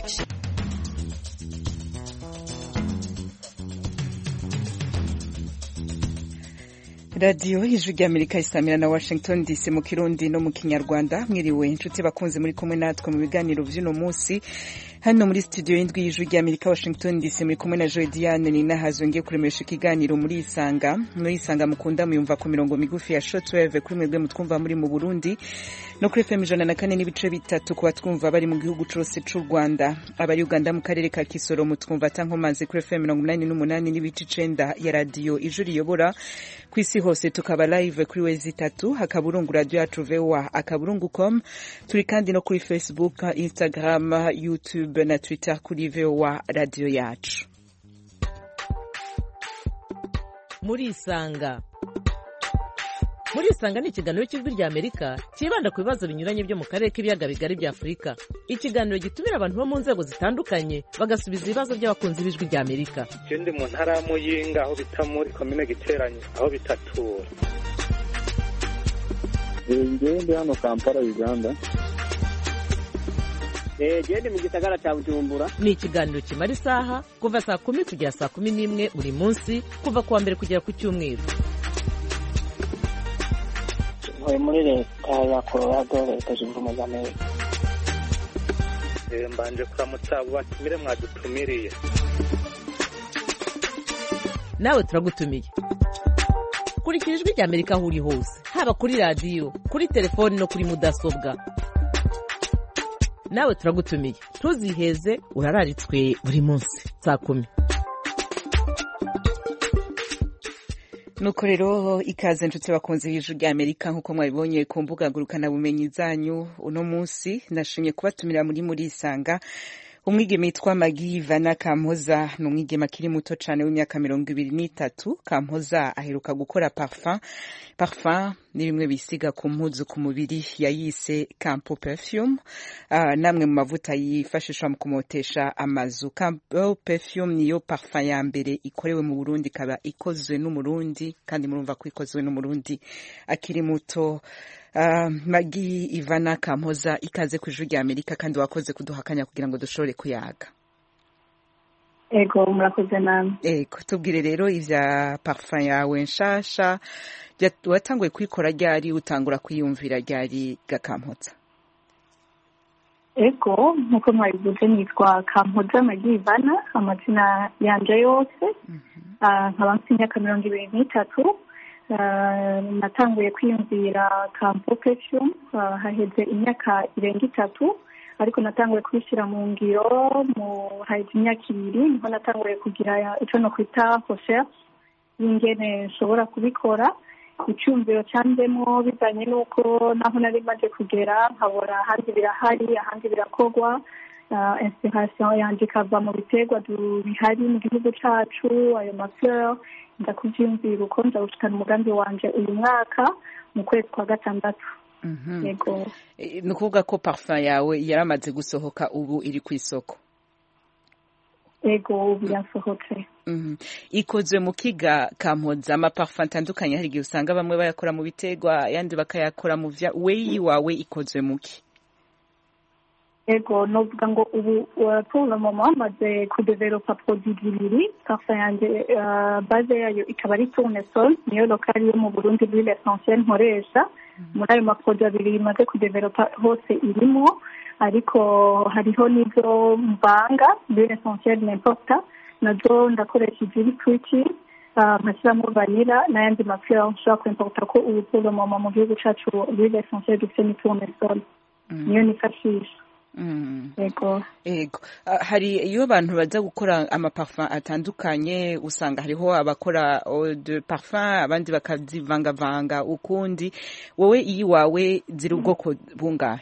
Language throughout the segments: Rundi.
Radio Ijwi ry'Amerika isamira na Washington DC mu Kirundi no mu Kinyarwanda. Mwiriwe inshuti bakunze muri kumwe natwe mu biganiro vy'uno munsi hano muri studio y'Indwi y'Ijwi ry'Amerika Washington DC muri kumwe na Joy Diane ni nahazongiye kuremesha ikiganiro muri Isanga mukunda muyumva ku mirongo migufi ya shortwave kuri mwebwe mutwumva muri mu Burundi no kuri FM 104 n'ibice bitatu ku batwumva bari mu gihugu cose c'u Rwanda, abari Uganda mu karere ka Kisoro mutwumva tankomazi kuri FM 88 n'ibice 9 ya radio Ijwi riyobora kwisi hose, tukaba live kuri wezi 3 hakaburungu radio yacu VOA akaburungu.com, turi kandi no kuri Facebook, Instagram, YouTube na Twitter kuri VOA radio yacu. Muri Isanga ni ikiganiro cy'Ijwi ry'Amerika kibanda ku bibazo binyuranye byo mu karere k'ibiyaga bigari bya Afurika. Ikiganiro gitumira abantu bo mu nzego zitandukanye bagasubiza ibibazo by'abakunzi b'Ijwi ry'Amerika. Ndi mu ntara ya Muyinga aho bita muri komine Giteranyi aho bitatura. Ndi hano Kampala Uganda. Ndi mu gisagara cya Bujumbura. Ni ikiganiro kimara isaha kuva saa 10 kugera saa 11 buri munsi kuva kuwa mbere kugera ku cyumweru. Muri leta ya Colorado leta zunze ubumwe za Amerika. Mbanje kuramutsa abo batumire mwadutumiriye. Nawe turagutumiye. Kurikira Ijwi ry'Amerika aho uri hose, haba kuri radio, kuri telefoni no kuri mudasobwa. Nawe turagutumiye. Ntuziheze urararitswe buri munsi saa 10. Nuko rero ikaze nshuti bakunze y'Ijwi ry'Amerika nkuko mwabibonye ku mbuga ngurukana bumenyi zanyu. Uno munsi nashimye kubatumira muri Isanga umwigeme yitwa Maggie Ivana Kampoza. Ni umwigeme akiri muto cyane w'imyaka 23. Kampoza aheruka gukora parfum ni bimwe bisiga ku mpuzu ku mubiri yayise Campo Perfume, namwe mu mavuta yifashishwa mu kumotesha amazu. Campo Perfume niyo parfum ya mbere ikorewe mu Burundi, kaba ikozwe n'umurundi kandi murumva ko ikozwe n'umurundi akiri muto. Maggie Ivana Kampoza, ikaze ku Ijwi ry'Amerika kandi wakoze kuduhakanya kugira ngo dushobore kuyaga. Ego murakoze namwe. Ego tubwire rero ivya parfum yawe nshasha watanguye kwikora ryari, utangura kwiyumvira ryari Kampoza? Ego nkuko mwabivuze nitwa Kampoza Maggie Ivana, amazina yanje yose. Nkaba mfite imyaka 23. Natanguye kwiyumvira Campo Perfume haheze imyaka irenga 3, ariko natanguye kubishyira mu ngiro haheze imyaka 2 niho natanguye kugira icyo no kwita recherche y'ingene nshobora kubikora. Icyumviro cyanjemo bizanye n'uko naho nari maze kugera nkabona ahandi birahari ahandi birakorwa. Inspiration yanje ikava mu biterwa bihari mu gihugu cyacu, ayo mafleur. Ndakuvyumvira uko nza gushikana umugambi wanje uyu mwaka mu kwezi kwa 6. Yego. Nukuvuga ko parfum yawe yaramaze gusohoka ubu iri ku isoko? Ego ubu yasohotse. Ikozwe mu kiga Kampoza? Ama parfum atandukanye hari igihe usanga bamwe bayakora mu biterwa yandi bakayakora mu vya weyi wawe ikozwe mu ki? Ego novuga ngo ubu pour le moment maze kudevelopa produit bibiri. Parfum yanje base yayo ikaba ari tournesol, niyo lokali yo mu Burundi l'huile essentielle nkoresha. Muri ayo maproduit abiri maze kudevelopa hose irimo, ariko hariho n'ivyo mvanga l'huile essentielle n'importe, nazo ndakoresha iviri twiki nkashyiramo vanilla n'ayandi mafleur nshobora kwimporta ko ubu pour le moment mu gihugu cacu l'huile essentielle dufite ni tournesol niyo nifashisha. Ego. Hari iyo abantu baza gukora amaparfum atandukanye usanga hariho abakora eau de parfum abandi bakazivangavanga ukundi. Wowe iyi wawe ziri ubwoko bungahe?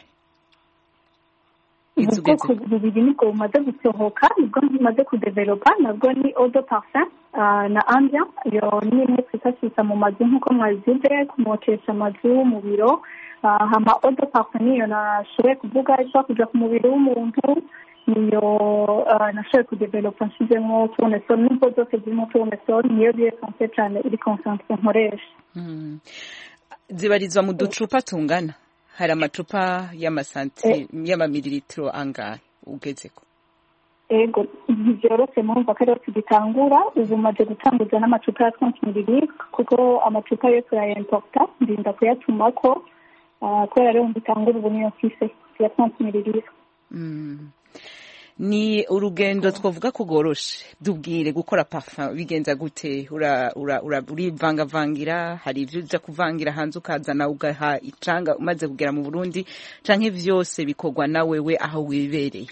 Ubwoko bubiri nibwo bumaze gusohoka, nibwo bumaze kudevelopa, nabwo ni eau de parfum na ambient. Iyo ni imwe twifashisha mu mazu nk'uko mwabivuze, kumotesha amazu mu biro. Hama eau de parfum niyo nashoboye kuvuga ishobora kuja ku mubiri w'umuntu, niyo nashoboye kudevelopa nshizemo tournesol. N'ubwo zose zirimo tournesol niyo bisanzwe cyane iri concentre nkoresha. Zibarizwa mu ducupa tungana? Hari amacupa y'amasanti y'amamililitiro angahe ugezeko? ego ntivyoroshe murumva ko ariho tugitangura ubu maze gutanguza n'amacupa ya 30 ml kuko amacupa yo turayimporta ndinda kuyatumako kubera rero mbitangura ubu niyo mfise ya 30 ml. Ni urugendo twavuga kugoroshe dubwire gukora parfum bigenza gute urivangavangira hari ivyo uja kuvangira hanze ukazana ugaha icanga umaze kugera mu Burundi canke vyose bikorwa na wewe aho wibereye?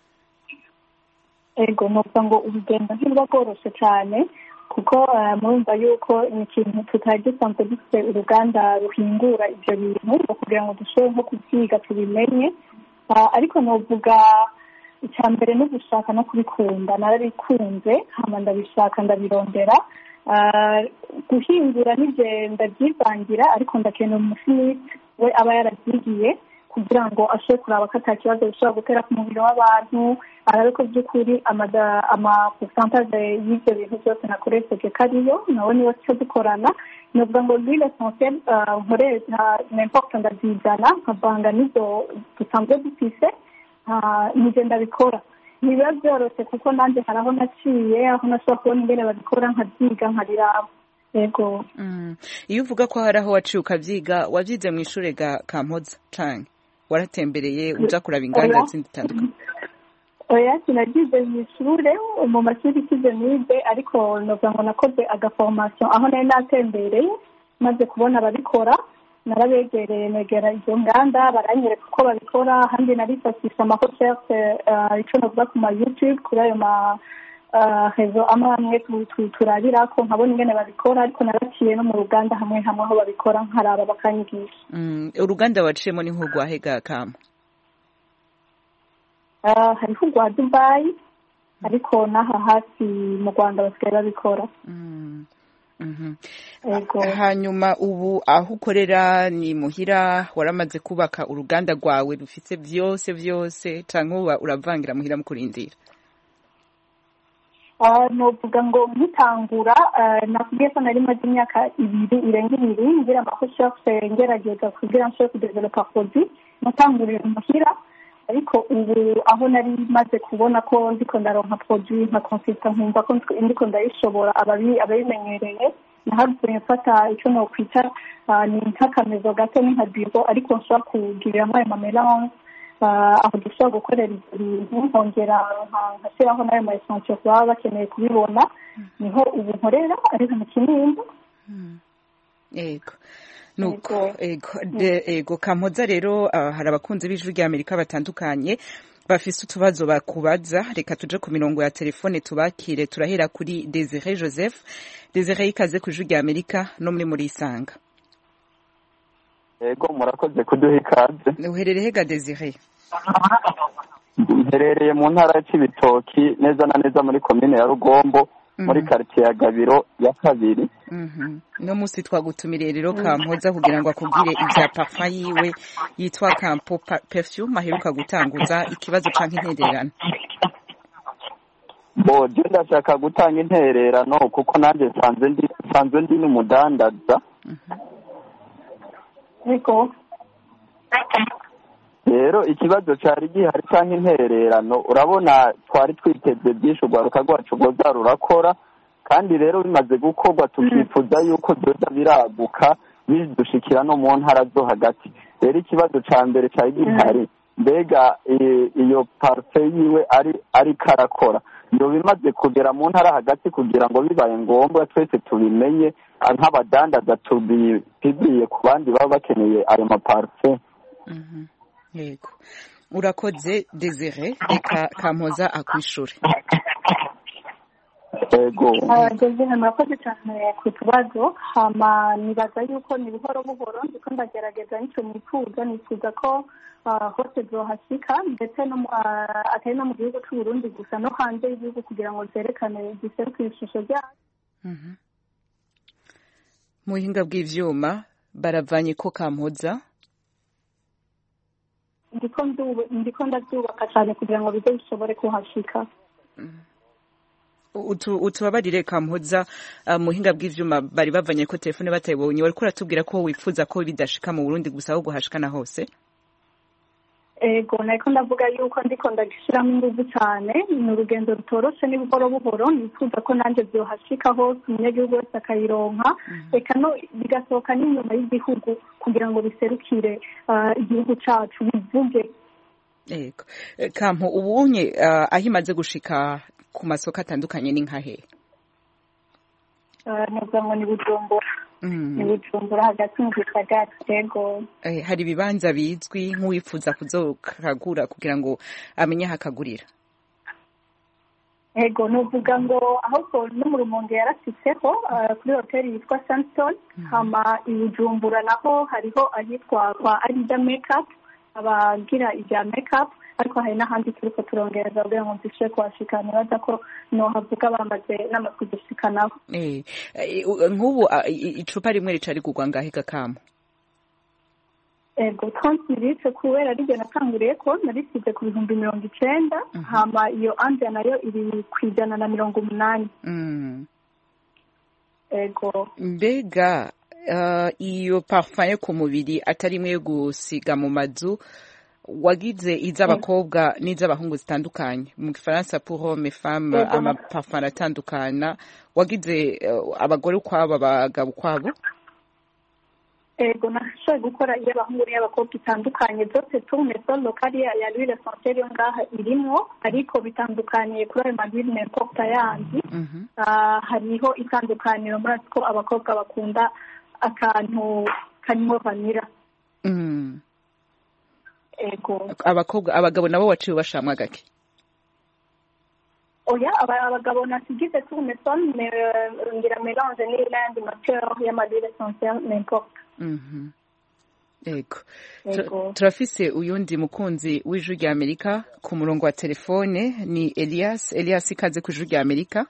Ego novuga ngo urugendo ntiruba rworoshe cyane kuko murumva yuko ni ikintu tutari dusanzwe dufite uruganda ruhingura ivyo bintu kugira ngo dushobore nko kuvyiga tubimenye, ariko novuga icyambere no gushaka no kubikunda narabikunze hama ndabishaka ndabirondera, guhingura n'ivyo ndavyivangira ariko ndakenera umufinisi we aba yaravyigiye kugira ngo ashobore kuraba ko ata kibazo bishobora gutera ku mubiri w'abantu, arabe ko by'ukuri ama pourcentage y'ivyo bintu byose nakoresheje kariyo nawe niwe cyo dukorana. Novuga ngo l'huile essentielle nkoresha n'importe ndavyizana nkavanga n'ivyo dusanzwe dufise nije ndabikora. Nibiba byoroshye kuko nanje hari aho naciye aho nashobora kubona ingene babikora nkavyiga nkabiraba. Ego. Iyo uvuga ko hari aho waciye ukavyiga wavyize mu ishure ga Kampoza canke waratembereye uja kuraba inganda zindi zitandukanye? Oya sinageze mu ishure mu mashuri kizenize, ariko novuga ngo nakoze agaformation aho nari natembereye maze kubona ababikora narabegereye negera izo nganda baranyereka uko babikora, handi narifashisha amarecherche ico novuga ku ma YouTube kuri ayo ma rezo amwe turabirako nkabona ingene babikora, ariko naraciye no mu ruganda hamwe hamwe aho babikora nkaraba bakanyigisha. Uruganda waciyemo ni nk'urwahe ga Kama? Hariho urwa Dubai ariko naha hasi mu Rwanda basigaye babikora. Hanyuma ubu aho ukorera ni muhira waramaze kubaka uruganda rwawe rufite vyose canke uravangira muhira mu kurindira? Novuga ngo nkitangura nakubwiye ko nari maze imyaka irenga 2 ngira amarecherche ngerageza kugira nshobore kudevelopa produit natangurira muhira, ariko ubu aho nari maze kubona ko ndiko ndaronka produit nka consultant nkumva ko ndiko ndayishobora ababimenyereye nahaguye mfata ico no kwita ni nk'akamezo gato nka bureau, ariko nshobora kugiriramo ayo mamelange aho dushobora gukorera ibintu nkongera nkashyiraho n'ayo ma essentiel baba bakeneye kubibona, niho ubu nkorera ariko mu Kinindo. Ego nuko ego Kampoza rero hari abakunzi b'Ijwi rya Amerika batandukanye bafise utubazo bakubaza, reka tuje ku mirongo ya telefone tubakire. Turahera kuri Desire Joseph. Desire ikaze ku Ijwi rya Amerika no muri Isanga. Ego murakoze kuduha ikaze. Uherereye ga Desire? Mherereye mu ntara ya Cibitoki neza na neza muri commune ya Rugombo muri quartier ya Gabiro ya 2. No musi twagutumiriye rero Kampoza kugira ngo akubwire ivya parfum yiwe yitwa Campo Perfume aheruka gutanguza. Ikibazo canke intererano? Je ndashaka gutanga intererano kuko nanje nsanzwe ndi n'umudandaza. Ego. Rero ikibazo cyari gihari canke intererano, urabona twari twiteze byinshi urwaruka rwacu rwoza rurakora, kandi rero bimaze gukorwa tukifuza yuko byoza biraguka bidushikira no mu ntara zo hagati. Rero ikibazo ca mbere cyari gihari, mbega iyo parfum yiwe ari karakora iyo bimaze kugera mu ntara hagati kugira ngo bibaye ngombwa twese tubimenye nk'abadandaza tubipigiye ku bandi baba bakeneye ayo maparfum. Yego urakoze Desire, reka Kampoza akwishura. Ego Desire murakoze cyane ku tubazo, hama nibaza yuko ni buhoro buhoro ndiko ndagerageza nico nifuza ko hose zohashika ndetse no atari no mu gihugu cy'u Burundi gusa no hanze y'igihugu kugira ngo zerekane giserukire ishusho ryayo. Mu buhinga bw'ivyuma baravanye ko Kampoza ndiko ndabyubaka cyane kugira ngo bize bishobore kuhashika. Utubabarire Kampoza, mu buhinga bw'ivyuma bari bavanye ko telefone batayibonye, wariko uratubwira ko wifuza ko bidashika mu Burundi gusa ahubwo hashika na hose? ego nariko ndavuga yuko ndiko ndagishyiramo ingufu cyane, ni urugendo rutoroshe ni buhoro buhoro, nifuza ko nanjye byohashika hose umunyagihugu wese akayironka, reka no bigasohoka n'inyuma y'igihugu kugira ngo biserukire igihugu cacu bivuge. Ego Kampo, ubunye aho imaze gushika ku masoko atandukanye ni nkahe? Nubwo ngo ni Bujumbura. Ni Bujumbura hagati mu gisagara. Ego. Hari ibibanza bizwi nk'uwifuza kuzokagura kugira ngo amenye hakagurira? Ego nuvuga ngo ahubwo no mu Rumonge yarasitseho kuri hoteli yitwa Sunstone, hama i Bujumbura naho hariho ahitwa kwa Arida Makeup, abagira ibya makeup, ariko hari n'ahandi turiko turongereza kugira ngo zishe kuhashika, nibaza ko nohavuga bamaze n'amatwi gushikanaho. Nk'ubu icupa rimwe rica rigurwa ngahe Kampo? Ego 30 litres kubera rigena natanguriye ko narisize ku 90, hama iyo anje nayo iri kwijana na 180. Ego. Mbega iyo parfum yo ku mubiri atari imwe yo gusiga mu mazu, wagize iz'abakobwa n'iz'abahungu zitandukanye, mu Gifaransa pour hommes femmes, ama parfum aratandukana, wagize abagore ukwabo abagabo ukwabo? Ego nashoboye gukora iy'abahungu n'iy'abakobwa itandukanye, zose tourne sol locale ya l'huile essentielle yo ngaha irimo, ariko bitandukaniye kuri ayo mahuile n'importe yandi. Hariho itandukaniro muri ko abakobwa bakunda akantu karimo vanira. Ego. Abagabo nabo waciye ubashamwa gake? Oya, abagabo nasigize tourne sol ngira mélange n'irindi matière y'amahuile essentielle n'importe. Ego. Turafise uyundi mukunzi w'Ijwi rya Amerika ku murongo wa telefone, ni Elias. Elias, ikaze ku Ijwi rya Amerika.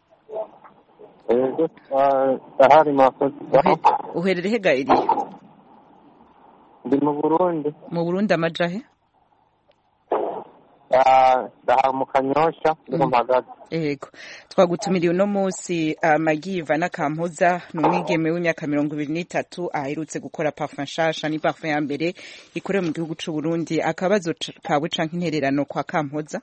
Ego, ahari makoze. Uherereye hega Elias? Ndi mu Burundi. Mu Burundi amajahe? Daha mu Kanyosha, ndi mpagaze. Ego. Twagutumiriye uno munsi Magiva na Kampoza, n'umwigeme w'imyaka 23 aherutse gukora parfum nshasha, ni parfum ya mbere ikore mu gihugu c'u Burundi. Akabazo kawe canke intererano kwa Kampoza?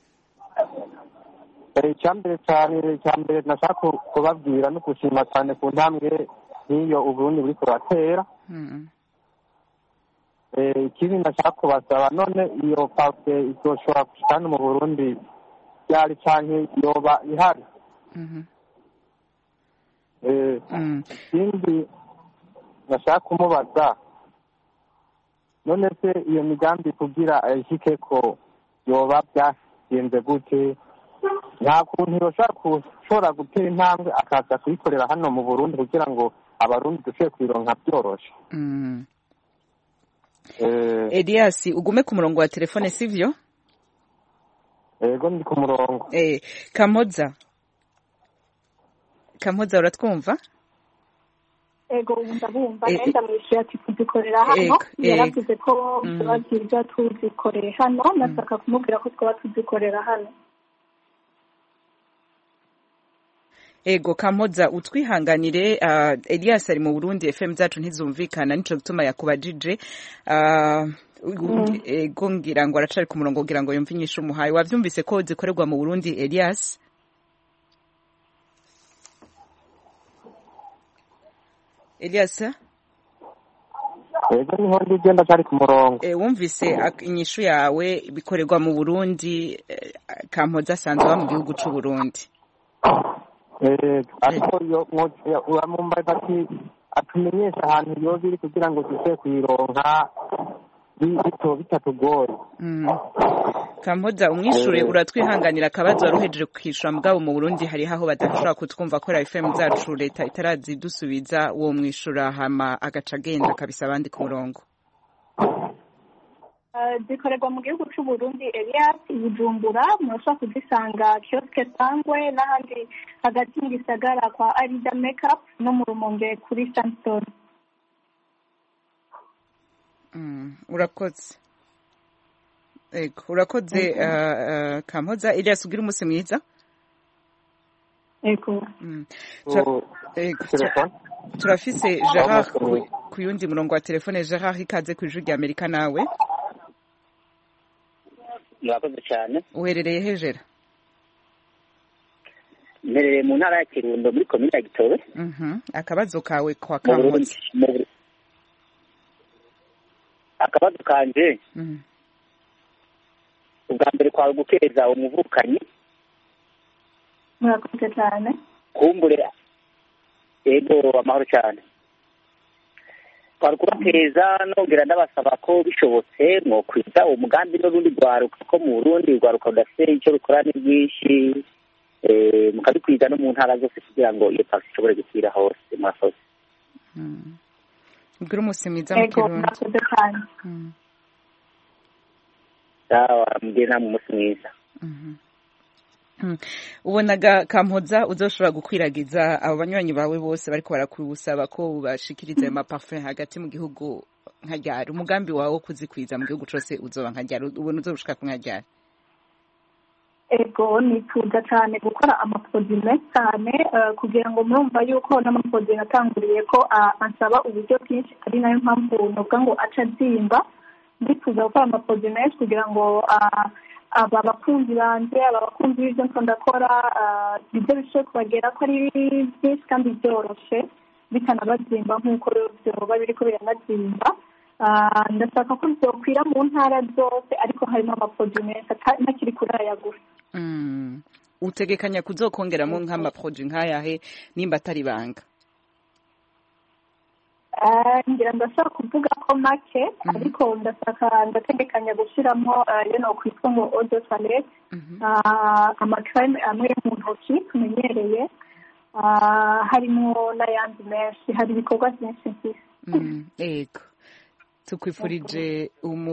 Icyambere nashaka kubabwira no gushima cyane ku ntambwe n'iyo Uburundi buri kuratera. Ikindi nashaka kubasaba, none iyo parfum izoshobora gushikana mu Burundi yari canke yoba ihari? Ikindi nashaka kumubaza, none se iyo migambi kugira ishike ko yoba byagenze gute? Nta kuntu yoshobora gutera intambwe akaza kuyikorera hano mu Burundi kugira ngo abarundi dushe kwironka byoroshe? Elias, ugume ku murongo wa telefone sivyo? Ego ndi ku murongo. Kampoza uratwumva? Ego ndabumva, nenda mwishyura ati tuzikorera hano, yaravuze ko tuba byiza tuzikorera hano, nashaka kumubwira ko twaba tuzikorera hano. Ego Kampoza, utwihanganire, Elias ari mu Burundi, FM zacu ntizumvikana, nico gituma yakubajije. Ego ngira ngo aracari ku murongo kugira ngo yumve inyishu umuhaye. Wavyumvise ko zikorerwa mu Burundi, Elias? Elias? Ego niho ndigenda cari ku murongo. Wumvise inyishu yawe, bikorerwa mu Burundi, Kampoza asanzwe mu gihugu c'u Burundi. Ariko uramumbaza ati atumenyesha ahantu yoba iri kugira ngo dushobore kuyironka bitatugoye. Kampoza, umwishure uratwihanganira akabazo waruhejeje kwishura, mugabo mu Burundi hari aho badashobora kutwumva ko FM zacu leta itarazidusubiza, uwo mwishura hama agaca agenda akabisa abandi ku murongo. Zikorerwa mu gihugu c'u Burundi, Elias, i Bujumbura, murashobora kuzisanga kioske Sangwe n'ahandi hagati mu gisagara kwa Arida Makeup no mu Rumonge kuri Sunstone. Urakoze. Ego, urakoze Kampoza. Elias, ugira umunsi mwiza. Ego. Turafise Gerard ku yundi murongo wa telefone. Gerard, ikaze ku Ijwi rya Amerika nawe. murakoze cyane. uherereye hejera? Mbereye mu ntara ya Kirundo muri komine ya Gitobe. Akabazo kawe kwa Kankotsa. Akabazo kanje ubwa mbere kwa gukeza umuvukanyi. murakoze cyane. Kumbure ego amahoro cyane. Kwa kubateza nongera ndabasaba ko bishobotse mwo kwiza umugambi n'urundi rwaruka ko mu Burundi rwaruka udafite icyo rukora ni byinshi mukabikwiza no mu ntara zose kugira ngo iyo taxi ishobore gukwira hose murakoze. Ubwira umunsi mwiza mu Kirundo. murakoze cyane. Sawa mugena mu munsi mwiza. Ubonaga Kankotsa uzoshobora gukwiragiza abo banywanyi bawe bose bariko barakusaba ko bashikiriza ayo maparfum hagati mu gihugu nka ryari? Umugambi wawe wo kuzikwiza mu gihugu cose uzoba nka ryari? Ubona uzoshika ku nka ryari? Ego nifuza cyane gukora amaproduit menshi cyane kugira ngo murumva yuko n'amaproduit natanguriye ko ansaba uburyo bwinshi ari nayo mpamvu novuga ngo aca azimba. Ndifuza gukora amaproduit menshi kugira ngo aba bakunzi banje aba bakunzi b'ibyo ndakora ibyo bishobora kubagera ko ari byinshi kandi byoroshe bitanabazimba nk'uko byoba biriko biranazimba. Ndashaka ko byokwira mu ntara zose ariko harimo amaproduit menshi ntakiri kurayagura. Utegekanya kuzokongeramo nk'amaproduit nk'ayahe nimba atari banga? ngira ndashaka kuvuga ko make ariko ndategekanya gushyiramo no kwitwa ngo eau de toilette amakreme amwe mu ntoki tumenyereye harimo n'ayandi menshi hari ibikorwa byinshi byinshi. Yego tukwifurije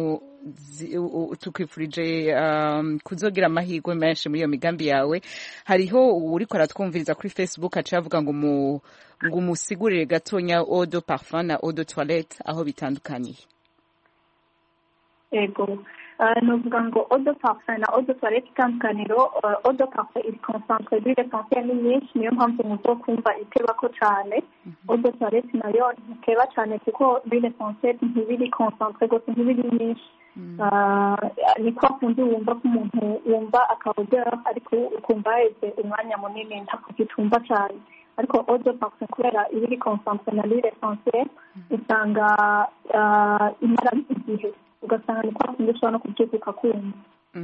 kuzogira amahirwe menshi muri iyo migambi yawe. Hariho uriko aratwumviriza kuri Facebook acavuga ngo umusigurire gatonya eau de parfum na eau de toilette aho bitandukaniye. Ego novuga ngo eau de parfum na eau de toilette itandukaniro eau de parfum iri concentre d'huile essentielle nyinshi niyo mpamvu muzokumva itebako cyane. Eau de toilette nayo ntikeba cyane kuko l'huile essentielle ntibiri concentre gose ntibiri nyinshi. Ni kwa kundi wumva ko umuntu wumva akaodeur ariko ukumva heze umwanya munini ntakugitumva cyane. Ariko eau de parfum kubera ibiri concentre na l'huile essentielle usanga imara igihe ugasanga ni kwa kundi ushobora no kubyuka kumva.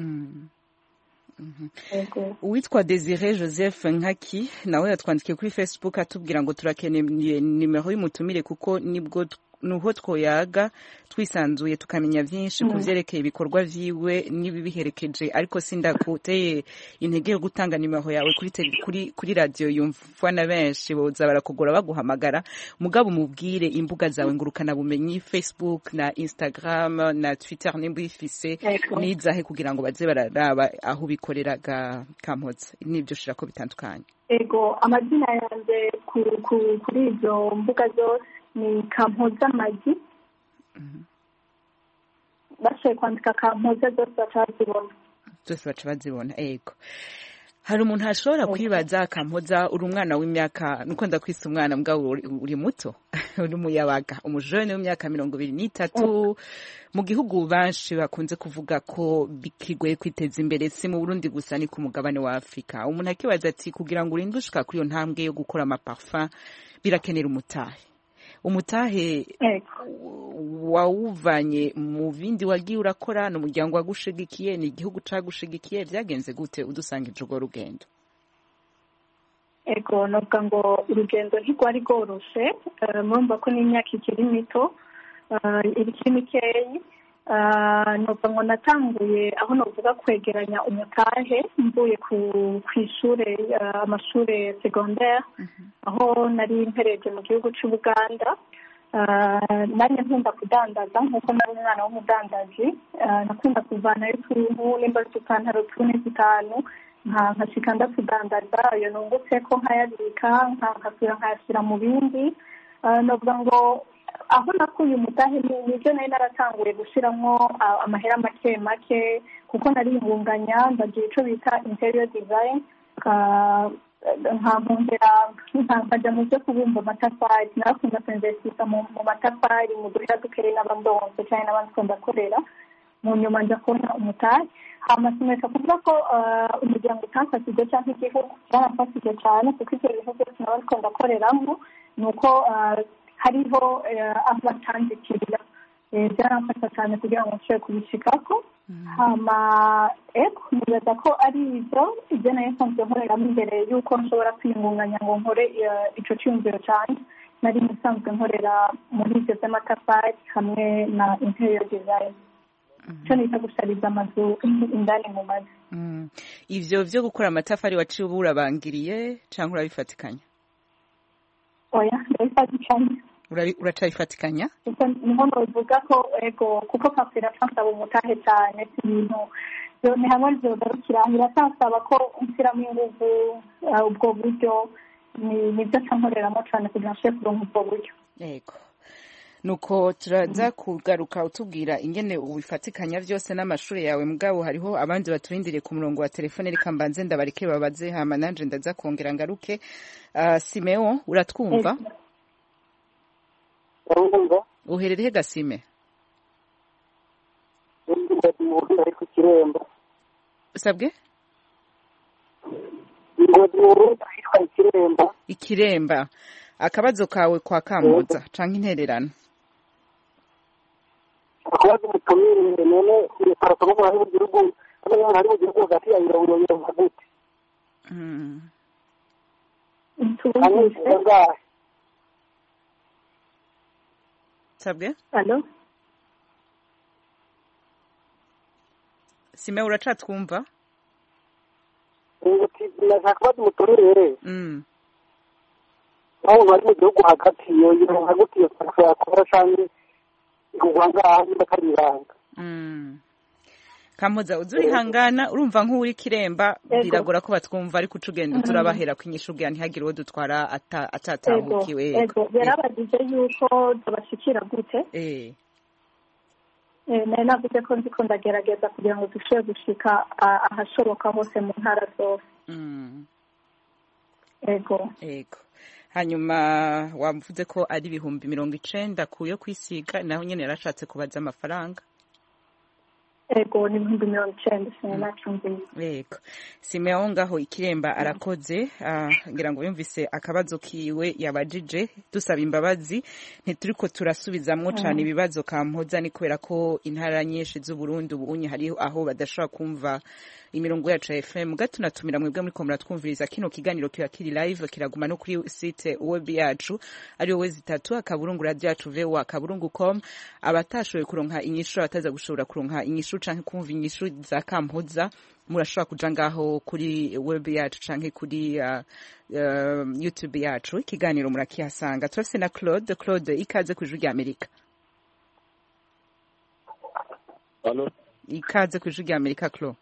Uwitwa Desire Joseph Nkaki nawe yatwandikiye kuri Facebook atubwira ngo turakeneye nimero y'umutumire kuko nibwo nuho twoyaga twisanzuye tukamenya byinshi kuvyerekeye ibikorwa vyiwe nibibiherekeje ariko sindakuteye intege yo gutanga nimero yawe kuri radio yumvwa na benshi boza barakugora baguhamagara mugabo mubwire imbuga zawe ngurukana bumenyi Facebook na Instagram na Twitter nimba ifise nizahe kugira ngo baze bararaba aho bikoreraga Kankotsa nibyo shira ko bitandukanye. Ego amazina yanjye kuri izo mbuga zose ni Kankotsa Magi. Bashoboye kwandika Kankotsa zose baca bazibona. Ego hari umuntu ashobora kwibaza Kankotsa uri umwana w'imyaka nuko ndakwisa umwana mugabo uri muto uri muyabaga umujene w'imyaka 23 mu gihugu banshi bakunze kuvuga ko bikigoye kwiteza imbere si mu Burundi gusa ni ku mugabane wa Afrika. Umuntu akibaza ati kugira ngo urinde ushika kuri iyo ntambwe yo gukora amaparfum birakenera umutahe wawuvanye mu bindi wagiye urakora n'umuryango wagushigikiye ni igihugu cagushigikiye byagenze gute udusangije urwo rugendo? Ego novuga ngo urugendo ntigwari rworoshe murumva ko n'imyaka ikiri mito ikiri mikeyi novuga ngo natanguye aho novuga kwegeranya umutahe mvuye ku ishure amashure secondaire aho nari mpereje mu gihugu c'Ubuganda. Nanye nkunda kudandaza nk'uko nari umwana w'umudandaji nakunda kuvanayo utuntu nimba dupantaro tune dutanu nkashika ndakudandaza ayo nungutse ko nkayabika nkasubira nkayashyira mu bindi. Novuga ngo aho nakuye umutahe nibyo nari naratanguye gushiramo amahera make make kuko nari ngunganya ndagiye ico bita interior design nkajya mu byo kubumba amatafari narakunda kwinvestisa mu matafari mu duhera dukeyi n'abandonse cyane n'abandi ko ndakorera mu nyuma nja kubona umutahe hamasimeka kuvuga ko umuryango utamfashije cyangwa igihugu byaramfashije cyane kuko ibyo bintu byose naba ariko ndakoreramo ni uko hariho aho batandikirira byaramfasha cyane kugira ngo nshobore kubishikako hama nibaza ko ari ibyo nayo nsanzwe nkoreramo imbere y'uko nshobora kwiyungunganya ngo nkore ico cyumviro cyane nari musanzwe nkorera muri ibyo by'amatafari hamwe na interior design cyo nita gushariza amazu indani mu mazu ivyo vyo gukora amatafari waciye ubu urabangiriye canke urabifatikanya oya ndabifatikanya uracabifatikanya niho novuga ko ego kuko papira cansaba umutahe cyane ibintu ni hamwe vyogarukira biracansaba ko nshyiramo inguvu ubwo buryo nibyo cankoreramo cyane kugira ngo nshobore kuronka ubwo buryo yego nuko turaza kugaruka utubwira ingene ubifatikanya vyose n'amashuri yawe mugabo hariho abandi baturindiriye ku murongo wa telefone reka mbanze ndabareke babaze hama nanje ndaza kongera ngaruke Simeo uratwumva uherereye Gasime usabwe Ikiremba akabazo kawe kwa Kamuza canke intererano akabazo mutumire none parasoma muri mu gihugu hari mu gihugu hagati ya Irongo hagati sabwe allo Sime uracatwumva akabazo mutumire aho bari mu gihugu hagati yo hagati yo yakora cyane Rwanda ahandi bakariranga Kamuza uzurihangana urumva nk'uri Kiremba biragora ko batwumva ariko ucugenda turabahera kwinyishugira ntihagire uwo dutwara atatahukiwe ego yarabagije yuko tubashikira gute nari navuze ko ndiko ndagerageza kugira ngo dushobore gushika ahashoboka hose mu ntara zose ego hanyuma wavuze ko ari 90,000 kuyo kwisiga naho nyene yarashatse kubaza amafaranga ego ni 90,000 sinacumbiye yego Simeo ngaho Ikiremba arakoze ngira ngo yumvise akabazo kiwe yabajije dusaba imbabazi ntituriko turasubizamwo cyane ibibazo Kampoza ni kubera ko intara nyinshi z'u Burundi ubunye hari aho badashobora kumva imirongo yacu ya FM gatunatumira mwebwe muri ko muratwumviriza kino kiganiro kiba kiri live kiraguma no kuri site web yacu ari wowe zitatu akaburungu radio yacu voa.com abatashoboye kuronka inyishu abataza gushobora kuronka inyishu canke kumva inyishu za Kampoza murashobora kuja ngaho kuri web yacu canke kuri YouTube yacu ikiganiro murakihasanga turafise na Claude ikaze ku Ijwi Amerika ikaze ku Ijwi Amerika Claude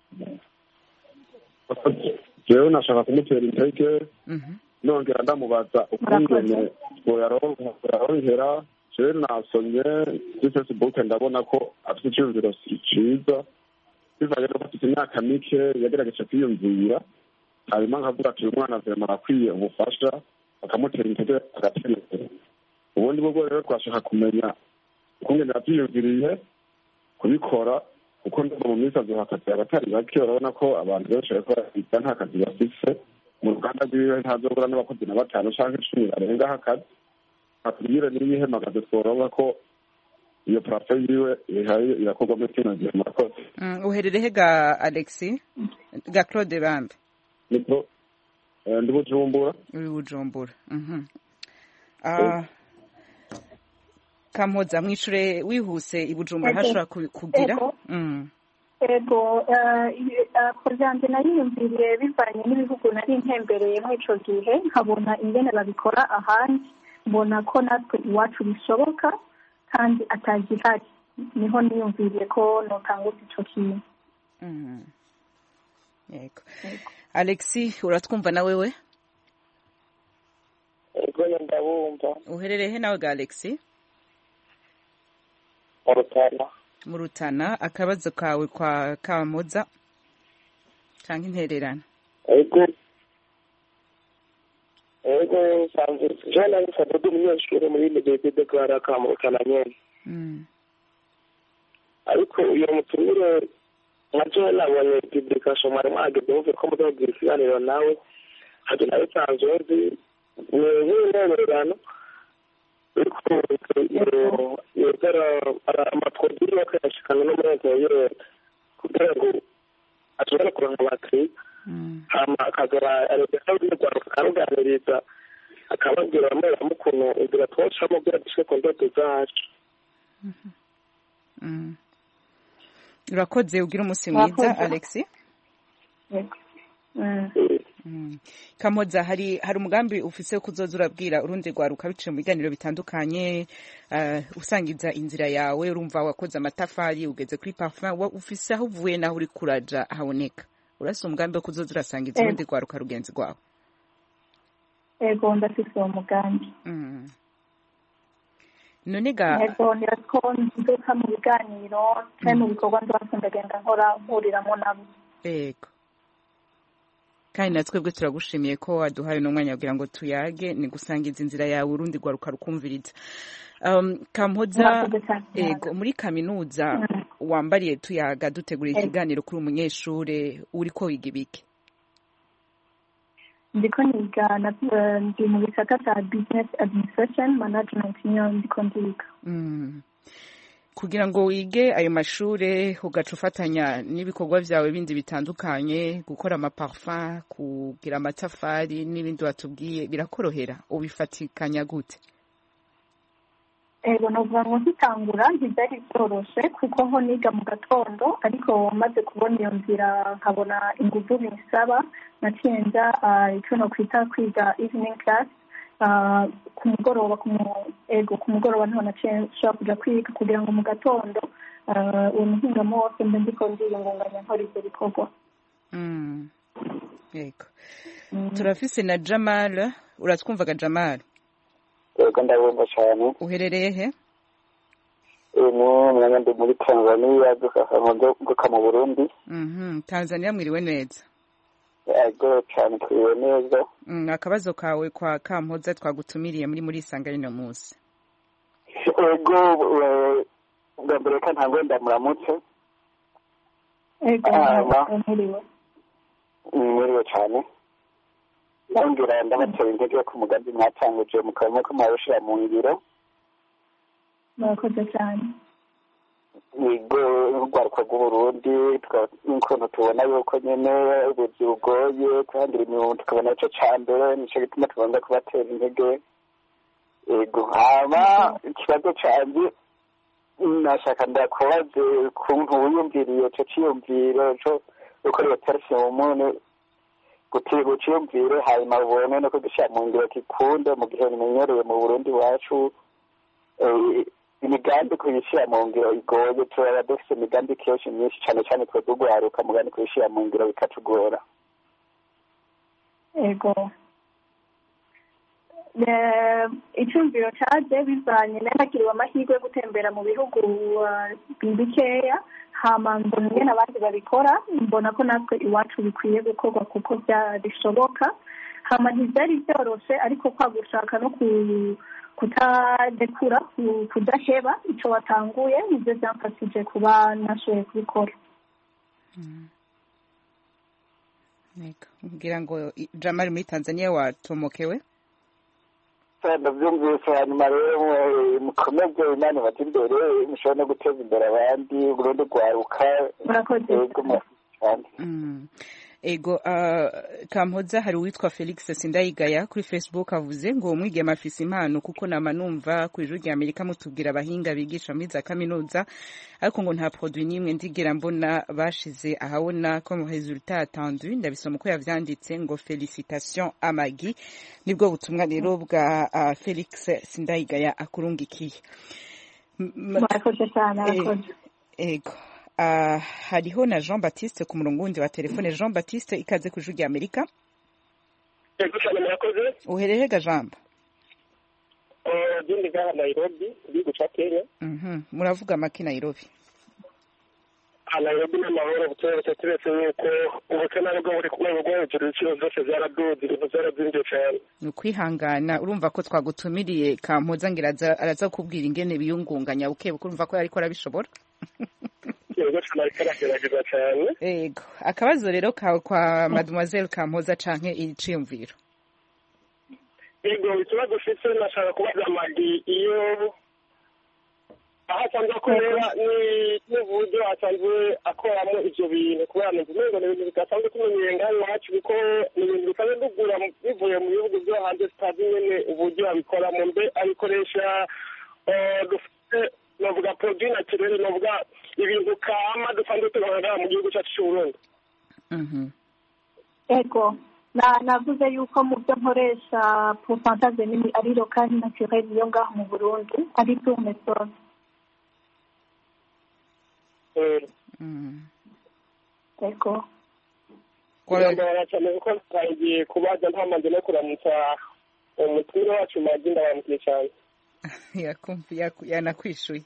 jewe nashaka kumutera intege nongera ndamubaza ukungene twoyaronkera jewe nasomye kuri Facebook ndabona ko afite icyumviro ciza bivanye no afite imyaka mike yagerageje kwiyumvira hanyuma nkavuga ati uyu mwana vrema arakwiye ubufasha akamutera intege agatera imbere ubundi bwo rero twashaka kumenya ukungene yavyiyumviriye kubikora kuko ndo mu minsi azuha akazi abatari bake urabona ko abantu benshi bariko bariga nta kazi bafise mu ruganda rwiwe ntazobura n'abakozi na 5 canke 10 barengaho akazi atubwire niyihe magaze tworoba ko iyo prafe yiwe ihaye irakorwa muri kino gihe murakoze uherereye ga Alexis ga Claude Bambe niko ndi Bujumbura uri Bujumbura Kampoza mwishure wihuse ibujumbura hashobora kugira ego kujyanje nariyumviriye bivanye n'ibihugu nari ntembereye muri ico gihe nkabona ingene babikora ahandi mbona ko natwe iwacu bishoboka kandi atagihari niho niyumviriye ko notanga ico kintu yego Alexis uratwumva na wewe ego ndabumva uherereye nawe ga Alexis Murutana akabazo kawe kwa Kamuza canke intererano ego sanze jana nsabye umunyeshuri muri MDD kwa Kamurutana nyene ariko uyo mutumire nabyo nabonye publication mwari mwageze muvuze ko muzogira ikiganiro nawe hajya nawe nsanzwe nzi n'intererano yegera amaproduit yo kuyashikana no muri intérieur kugira ngo ashobore kuronka abakiriya hama akagera areka urwaruka akaruganiriza akababwira bamwe ukuntu inzira twocamo kugira dushike ku ndoto zacu. urakoze ugira umunsi mwiza Alexis. Kamoza hari umugambi ufise wo kuzoza urabwira urundi rwaruka biciye mu biganiro bitandukanye usangiza inzira yawe urumva wakoze amatafari ugeze kuri parfum ufise aho uvuye naho uri kuraja haboneka urasa umugambi wo kuzoza urasangiza urundi rwaruka rugenzi rwawe. Ego ndafise uwo mugambi. None ga ego nirako nduka mu biganiro cyane mu bikorwa ndose ndagenda nkora mpuriramo nabo. Ego kandi natwebwe turagushimiye ko waduhaye n'umwanya kugira ngo tuyage ni gusangiza inzira yawe urundi rwaruka rukumviriza. Kampoza ego muri kaminuza wambariye tuyaga dutegura ikiganiro kuri umunyeshure uriko wiga ibiki? Ndiko niga ndi mu gisata cya business administration management niyo ndiko ndiga. Kugira ngo wige ayo mashure ugaca ufatanya n'ibikorwa vyawe bindi bitandukanye gukora amaparfum kugira amatafari n'ibindi watubwiye birakorohera ubifatikanya gute? Ego novuga ngo nkitangura ntibyari byoroshe kuko ho niga mu gatondo ariko maze kubona iyo nzira nkabona inguvu bisaba naciye nja icyo no kwita kwiga evening class ku mugoroba ku mugoroba niho naciye nshobora kuja kwiga kugira ngo mu gatondo uwo muhingamo wose mbe ndiko ndiyungunganya nkora ivyo bikorwa. Yego turafise na Jamal uratwumvaga Jamal? Yego ndabumva cyane. Uherereye he? Mwanya ndi muri Tanzania duka mu Burundi. Tanzania mwiriwe neza? Yego cyane twiriwe neza. Akabazo kawe kwa Kampoza twagutumiriye muri isanga rino munsi. Yego ngambere ka ntango ndamuramutse. Yego mwiriwe cyane. Nongera ndabatera intege ku mugambi mwatanguje mukaba ko mwawushira mu ngiro. Murakoze cyane. Yego urwaruka rw'Uburundi n'ukuntu tubona yuko nyene ubuzi bugoye kandi ibintu tukabona ico ca mbere nico gituma tubanza kubatera intege. Yego hama ikibazo canje nashaka ndakubaze ukuntu wiyumviriye ico ciyumviro co gukorera tarisi mu muntu gutiga uciyumvire hanyuma ubone no kugishira mu ngiro kikunde mu gihe nimenyereye mu Burundi wacu imigambi kuyishira mu ngiro igoye turaba dufise imigambi kenshi myinshi cyane cyane twe dugwaruka mugani kuyishira mu ngiro bikatugora. Ego icyumviro cyaje bivanye n'abakiriwe amahirwe yo gutembera mu bihugu bikeya hama mbona ingene abandi babikora mbona ko natwe iwacu bikwiye gukorwa kuko bishoboka hama ntibyari byoroshe ariko kwa gushaka no kutadekura kudaheba icyo watanguye nibyo byamfashije kuba nashoboye kubikora. Ngira ngo Jamal muri Tanzania watomokewe? Ndabyumvise hanyuma rero mukomeze Imana bati imbere mushobora no guteza imbere abandi Burundi rwaruka. Ego Kampoza hari uwitwa Felix Sindayigaya kuri Facebook avuze ngo umwigeme afise impano kuko nama numva ku ijuru rya Amerika mutubwira abahinga bigisha muri za kaminuza ariko ngo nta produit nimwe ndigera mbona bashize ahabona ko mu resultat attendu ndabisoma uko yavyanditse ngo félicitations Amagi nibwo butumwa rero bwa Felix Sindayigaya akurungikiye. Murakoze cyane. Ego hariho na Jean Baptiste ku murongo wundi wa telefone. Jean Baptiste ikaze ku ijuru rya Amerika. Yego cyane murakoze. Uherereye ga Jean? Ndi ngaha Nairobi igihugu ca Kenya. Muravuga make Nairobi? Nairobi n'amahoro buturetse turetse yuko ubukene nabwo buri ku rwego rwo hejuru ibiciro byose byaraduze ibintu byarazinze cyane. Ni ukwihangana urumva ko twagutumiriye Kampoza ngira araza kubwira ingene biyungunganya buke urumva ko ariko arabishobora. yego cyane karagerageza cyane. Yego. Akabazo rero kawe kwa Mademoiselle Kampoza canke iciyumviro. Yego ikibazo ufite nashaka kubaza Magi iyo aho asanzwe akorera n'uburyo asanzwe akoramo ivyo bintu kubera ngo ni ibintu bidasanzwe tumenyeye ngaho iwacu kuko ni ibintu bisanzwe dugura bivuye mu bihugu byo hanze tutazi nyene uburyo abikoramo mbe abikoresha dufite novuga produit naturel novuga ibintu kama dusanzwe tubona mu gihugu cyacu c'Uburundi. Ego navuze yuko mu byo nkoresha pourcentage nini ari local naturel yo ngaho mu Burundi ari tournesol. Ego Ndabona cyane kuko twagiye kubaza ntamanje no kuramutsa umutumire wacu Magi ndabamukiye cyane. Yanakwishuye.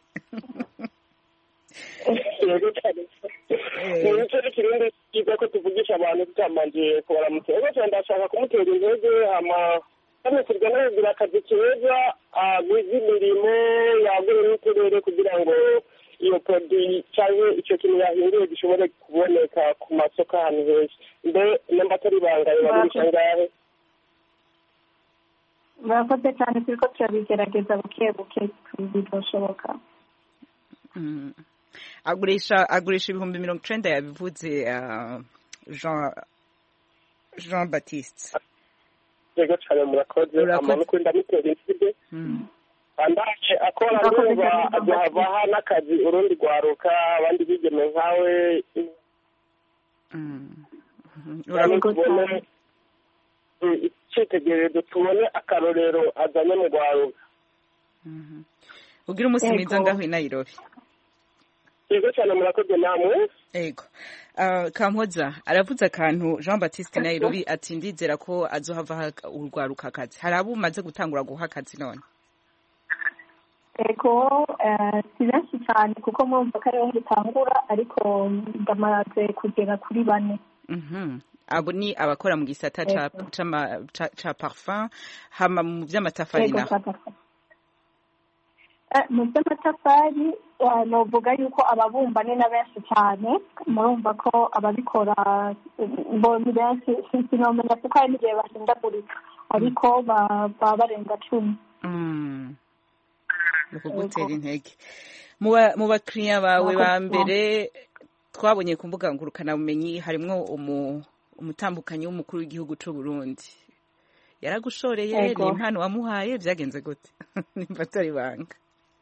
Yego cyane. Nicyo kirundi kiza ko tuvugisha abantu tutamanje kubaramutsa. Yego cyane ndashaka kumutera intege kandi kurya no kugira akazi keza agwiza imirimo yagure n'uturere kugira ngo iyo produit cyangwa icyo kintu yahinduye gishobore kuboneka ku masoko ahantu henshi. Mbe namba atari bangaye bagurisha ngahe? murakoze cyane turiko turabigerageza buke buke bizoshoboka. Agurisha 90 yabivuze Jean Baptiste. Yego cyane murakoze amano kwenda mitera inside. Andaje akora numva azabaha n'akazi urundi gwaruka abandi bigeme nkawe. Urakoze. Cyitegerezo tubone akarorero azanye mu gwaruka. Ugira umunsi mwiza ngaho i Nairobi. Yego cyane murakoze namwe. Yego. Kampoza aravuze akantu Jean Baptiste Nairobi ati ndizera ko azohava urwaruka akazi. Hari abo umaze gutangura guha akazi none? Ego si benshi cyane kuko mwumva ko ariho bitangura ariko ndamaze kugera kuri 4. Abo ni abakora mu gisata ca parfum hama mu by'amatafari na mu by'amatafari novuga yuko ababumba ni na benshi cyane murumva ko ababikora ni benshi sinomenya kuko hari n'igihe bahindagurika ariko baba barenga 10. Ukugutera intege mu bakiriya bawe ba mbere twabonye ku mbuga ngurukana bumenyi harimo umutambukanyi w'umukuru w'igihugu cy'u Burundi yaragushoreye ni impano wamuhaye byagenze gute nimba atari banga?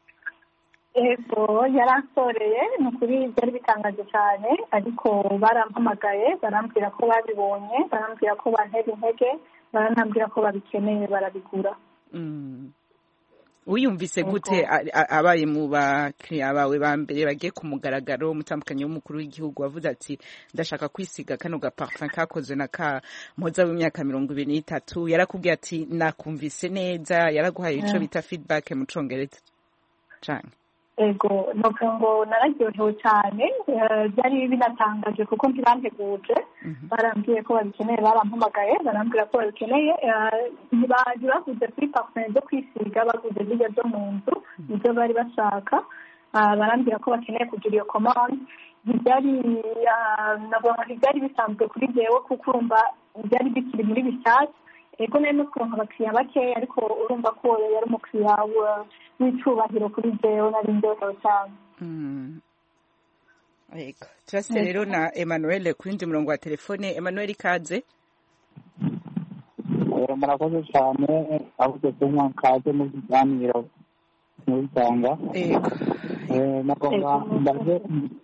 Ego yaransoreye ni ukuri byari bitangaje cyane ariko barampamagaye barambwira ko babibonye barambwira ko bantera intege baranambwira ko babikeneye barabigura. Uyumvise gute abaye mu bakiriya bawe ba mbere bagiye ku mugaragaro umutambukanyi w'umukuru w'igihugu wavuze ati ndashaka kwisiga kano ga parfum kakozwe na Kampoza w'imyaka 23 yarakubwiye ati nakumvise neza yaraguhaye ico bita feedback mu Congereza cyane? Ego ngo nararyohewe cyane byari binatangaje kuko ntibanteguje barambwiye ko babikeneye barampamagaye barambwira ko babikeneye ntibavuze kuri parfum zo kwisiga bavuze zirya zo mu nzu ibyo bari bashaka barambwira ko bakeneye kugira iyo commande ntibyari bisanzwe kuri jewe kuko urumva byari bikiri muri bishyashya. Ego nari no kuronka abakiriya bakeya ariko urumva ko yari umukiriya w'icubahiro kuri jewe nari ndyohewe cyane. Ego turase rero na Emmanuel ku yindi murongo wa telefone. Emmanuel ikaze. Murakoze cyane avuze ko mwakaze mu biganiro muri Tanga. Nagomba ndaje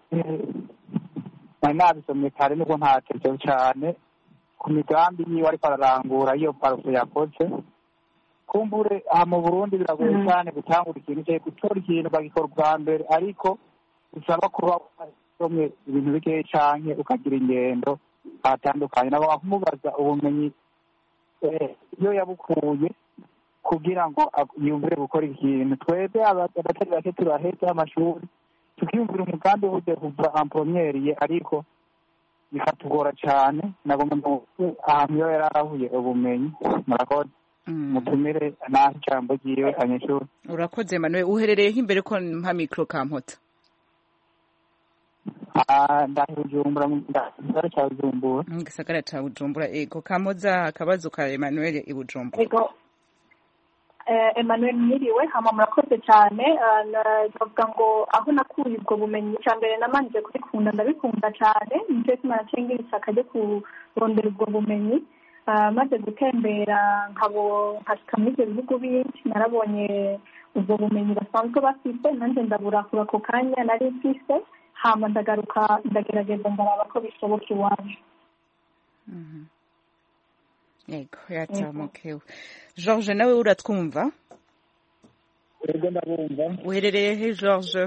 nabisomye kare nuko ntatekerezo cyane ku migambi yiwe ariko ararangura iyo parufe yakoze. Kumbure mu Burundi biragoye cyane gutangura ikintu cyo gutora ikintu bagikora ubwa mbere ariko bisaba kuba somwe ibintu bike cyane ukagira ingendo atandukanye nabo akumubaza ubumenyi iyo yabukuye kugira ngo yumvire gukora ikintu. Twebwe abatari bake turaheza amashuri tukiyumvira umugambi w'ude kuva en première ariko bikatugora cyane nagomba ahantu iyo yarahuye ubumenyi. Murakoze mutumire naho ijambo ryiwe anyeshuri. Urakoze Emmanuel. Uherereyeho imbere ko mpa micro Kampoza? ndahi Bujumbura mu gisagara cya Bujumbura. Mu gisagara cya Bujumbura. Ego Kamoza, akabazo ka Emmanuel i Bujumbura. Ego Emmanuel mwiriwe, hama murakoze cyane. Ndavuga ngo aho nakuye ubwo bumenyi cya mbere namanije kubikunda, ndabikunda cyane, nicyo kimwe nacengira isaka ryo kurondera ubwo bumenyi. Maze gutembera nkashika muri ibyo bihugu bindi, narabonye ubwo bumenyi basanzwe bafite, nanjye ndaburakura ako kanya nari mfise, hama ndagaruka ndagerageza ndaraba ko bishoboka iwacu. Yego yatamukewe. George nawe uratwumva? Yego ndabumva. Uherereye he George?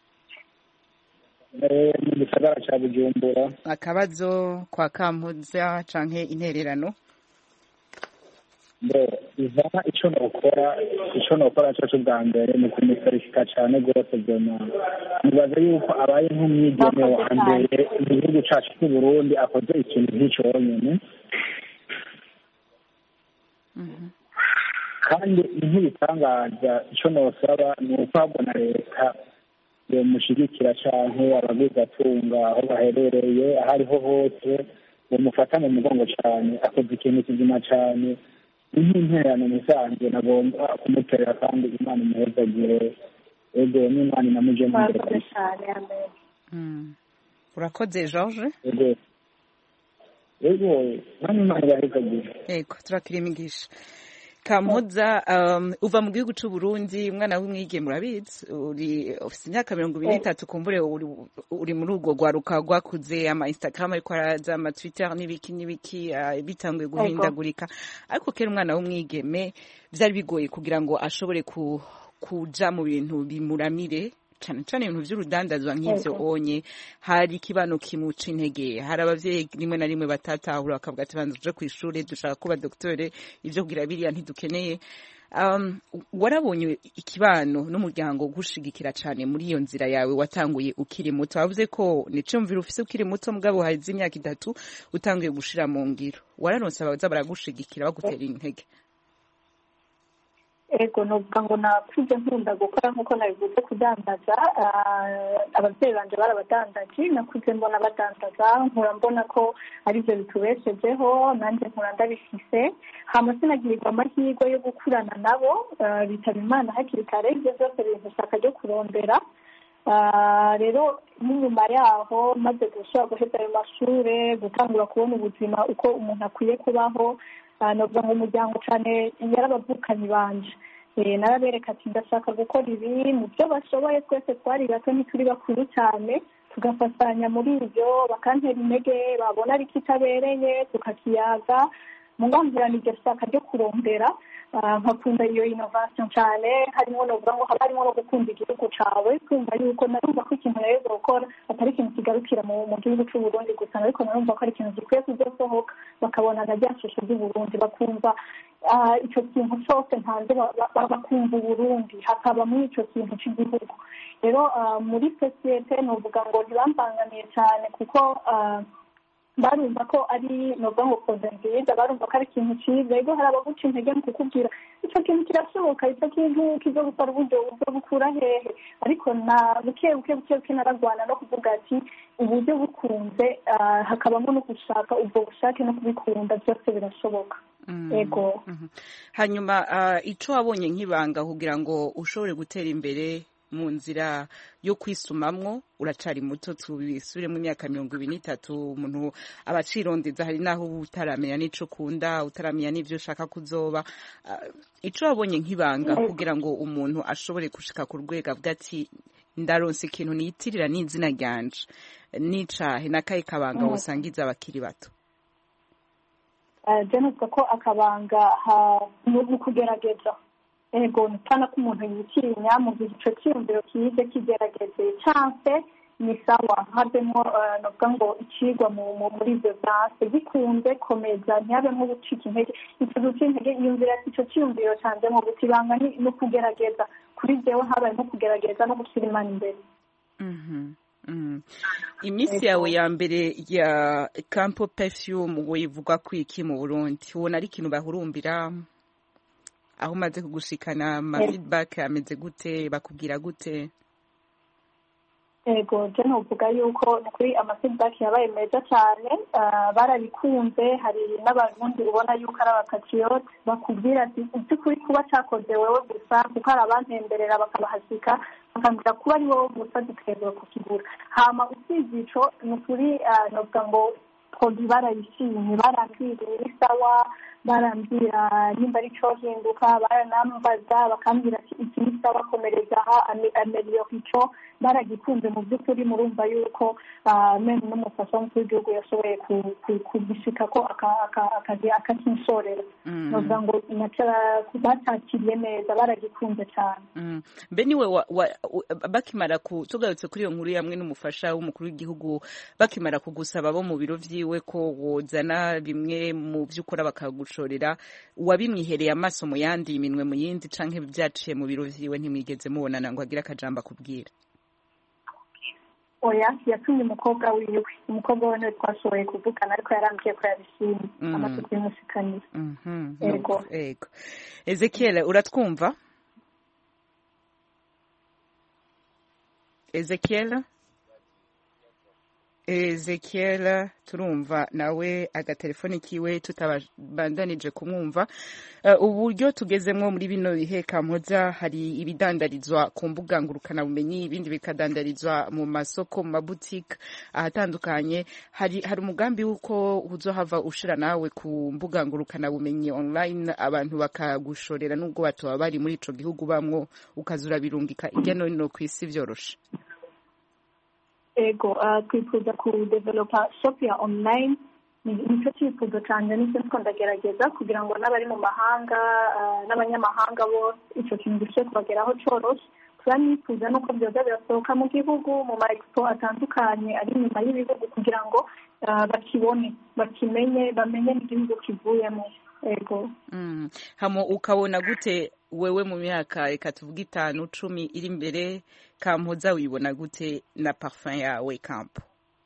Mu gisagara cya Bujumbura. Akabazo kwa Kampoza canke intererano? Ivana icyo nokora cyo bwa mbere ni kumuserifika cyane rwose byona. Nibaza yuko abaye nk'umwigeme wa mbere mu gihugu cyacu cy'u Burundi akoze ikintu nk'icyo nyine. Kandi nk'ibitangaza icyo nosaba ni uko habona leta yomushyigikira cyane abaguzatunga aho baherereye aho ariho hose bamufata mu mugongo cyane, akoze ikintu kizima cyane. Nk'intererano musanzwe nagomba kumuterera kandi Imana imuhezagire. Ego n'Imana inamuje mu mbere. Urakoze George? Ego n'Imana ibahezagire. Ego turakira imigisha. Kampoza, uva mu gihugu cy'u Burundi, umwana w'umwigeme urabizi, ufite imyaka 23 kumbure uri muri urwo rwaruka rwakuze, ama Instagram ariko araza, ama Twitter n'ibiki bitanguye guhindagurika. Ariko kera umwana w'umwigeme byari bigoye kugira ngo ashobore kuja mu bintu bimuramire cyane cyane ibintu by'urudandazwa nk'ivyo onye. Hari ikibano kimuca intege, hari abavyeyi rimwe na rimwe batatahura bakavuga ati banza tuje kw'ishure dushaka kuba docteur, ivyo kugira biriya ntidukeneye. Warabonye ikibano n'umuryango gushigikira cyane muri iyo nzira yawe watanguye ukiri muto. Wavuze ko nicumvira ufise ukiri muto mugabo hazi imyaka 3 utanguye gushira mu ngiro. Wararonse abaza baragushigikira bagutera intege? Ego novuga ngo nakuze nkunda gukora nkuko nabivuze kudandaza. Abavyeyi banje barabadandaji, nakuze mbona badandaza, nkura mbona ko arivyo bitubeshejeho, nanjye nkura ndabifise. Hama sinagirirwa amahirwe yo gukurana nabo, bitaba Imana hakiri kare, ivyo vyose bintashaka ryo kurondera. Rero n'inyuma yaho maze gushobora guheza ayo mashure, gutangura kubona ubuzima uko umuntu akwiye kubaho, novuga ngo umuryango cyane yarabavukanyi banje. Narabereka ati ndashaka gukora ibi mu byo bashoboye, twese twari bato ntituri bakuru cyane, tugafatanya muri ibyo, bakantera intege, babona ari kitabereye tukakiyaga. Mungambirana iryo shaka ryo kurondera, nkakunda iyo innovation cyane, harimo novuga ngo haba harimo no gukunda igihugu cawe, kumva yuko narumva ko ikintu rero gukora atari ikintu kigarukira mu gihugu cy'u Burundi gusa, ariko narumva ko ari ikintu gikwiye kuzosohoka, bakabona na ryashusho ry'u Burundi, bakumva icyo kintu cyose ntanze, bakumva Burundi hakaba muri icyo kintu cy'igihugu. Rero muri societe novuga ngo ntibambangamiye cyane kuko barumva ko ari novuga ngo koze nziza, barumva ko ari ikintu cyiza. Ego hari abaguca intege mu kukubwira icyo kintu kirashoboka, icyo kintu kizo gukora uburyo bwo gukura hehe, ariko na buke naragwana no kuvuga ati uburyo bukunze, hakabamo no gushaka ubwo bushake no kubikunda, byose birashoboka. Ego hanyuma ico wabonye nk'ibanga kugira ngo ushobore gutera imbere mu nzira yo kwisumamwo, uracari muto, tubisubiremo imyaka 23, umuntu abacirondeza, hari naho utaramenya n'ico kunda, utaramenya n'ivyo ushaka kuzoba. Ico wabonye nk'ibanga kugira ngo umuntu ashobore gushika ku rwego avuga ati ndaronse ikintu niyitirira n'izina ryanje, nicahe nakaye kabanga wosangiza abakiri bato? Jenosiko ko akabanga mu kugerageza. Ego ntana ko umuntu yitinya mu gihe ico cyumviro kize kigerageze chance ni sawa, havemo novuga ngo icigwa muri ibyo byase gikunze komeza, ntihabe nko gucika intege. Icyo gucika intege yumvira ico cyumviro cyanze mu gutibanga no kugerageza, kuri jewe habaye no kugerageza no gushyira Imana imbere. Imisi yawe ya mbere ya Campo Perfume wivuga kwiki mu Burundi, ubona ari ikintu bahurumbira? Aho umaze kugushikana, ama feedback ameze gute, bakubwira gute? ego je novuga yuko kuri ama-feedback yabaye meza cyane, barabikunze. Hari n'abarundi ubona yuko ari abapatriote bakubwira ati iby'ukuri kuba cyakoze wewe gusa, kuko hari abantemberera bakabahasika bakambwira kuba ari wowe gusa dutegerezwa kukigura. Hama usibye ico ni ukuri novuga ngo produit barayishimye, barambwira iri sawa, barambwira nimba ari cyo hinduka, baranambaza bakambwira ati iki ni sawa, komereza aha, ameliore ico. Baragikunze mu by'ukuri, murumva yuko meme n'umufasha w'umukuru w'igihugu yashoboye kugishika ko akakinshorera. novuga ngo batakiriye neza, baragikunze cyane. mbe niwe bakimara tugarutse kuri iyo nkuru yamwe n'umufasha w'umukuru w'igihugu, bakimara kugusaba bo mu biro vyiwe ko wozana bimwe mu vy'ukora bakagushorera, wabimwihereye amaso mu yandi iminwe mu yindi, canke vyaciye mu biro vyiwe ntimwigeze mubonana ngo agire akajambo akubwira? Oya, yatumye umukobwa wiwe niwe twashoboye kuvugana, ariko yarambwiye ko yabishimye amaze kubimushikanira. Ego. Ezekiel, uratwumva? Ezekiel turumva nawe agatelefoni kiwe tutabandanije kumwumva. Uburyo tugezemwo muri bino bihe Kampoza, hari ibidandarizwa ku mbuga ngurukana bumenyi, ibindi bikadandarizwa mu masoko, mu mabutike ahatandukanye. Hari umugambi wuko uzohava ushira nawe ku mbuga ngurukana bumenyi online, abantu bakagushorera nubwo batoba bari muri ico gihugu bamwo, ukazura birungika irya no kwisi vyoroshe? Ego, twifuza kudevelopa shop ya online. Nicyo cyifuzo cyane, nicyo ndagerageza kugira ngo n'abari mu mahanga n'abanyamahanga bose icyo kintu gishobore kubageraho cyoroshye. Turanifuza nuko byoza birasohoka mu gihugu, mu ma expo atandukanye ari inyuma y'ibihugu, kugira ngo bakibone, bakimenye, bamenye n'igihugu kivuyemo. Ego. Hamo ukabona gute wewe mu myaka reka tuvuga 5-10 iri imbere, Kampoza wibona gute na parfum yawe Kampo?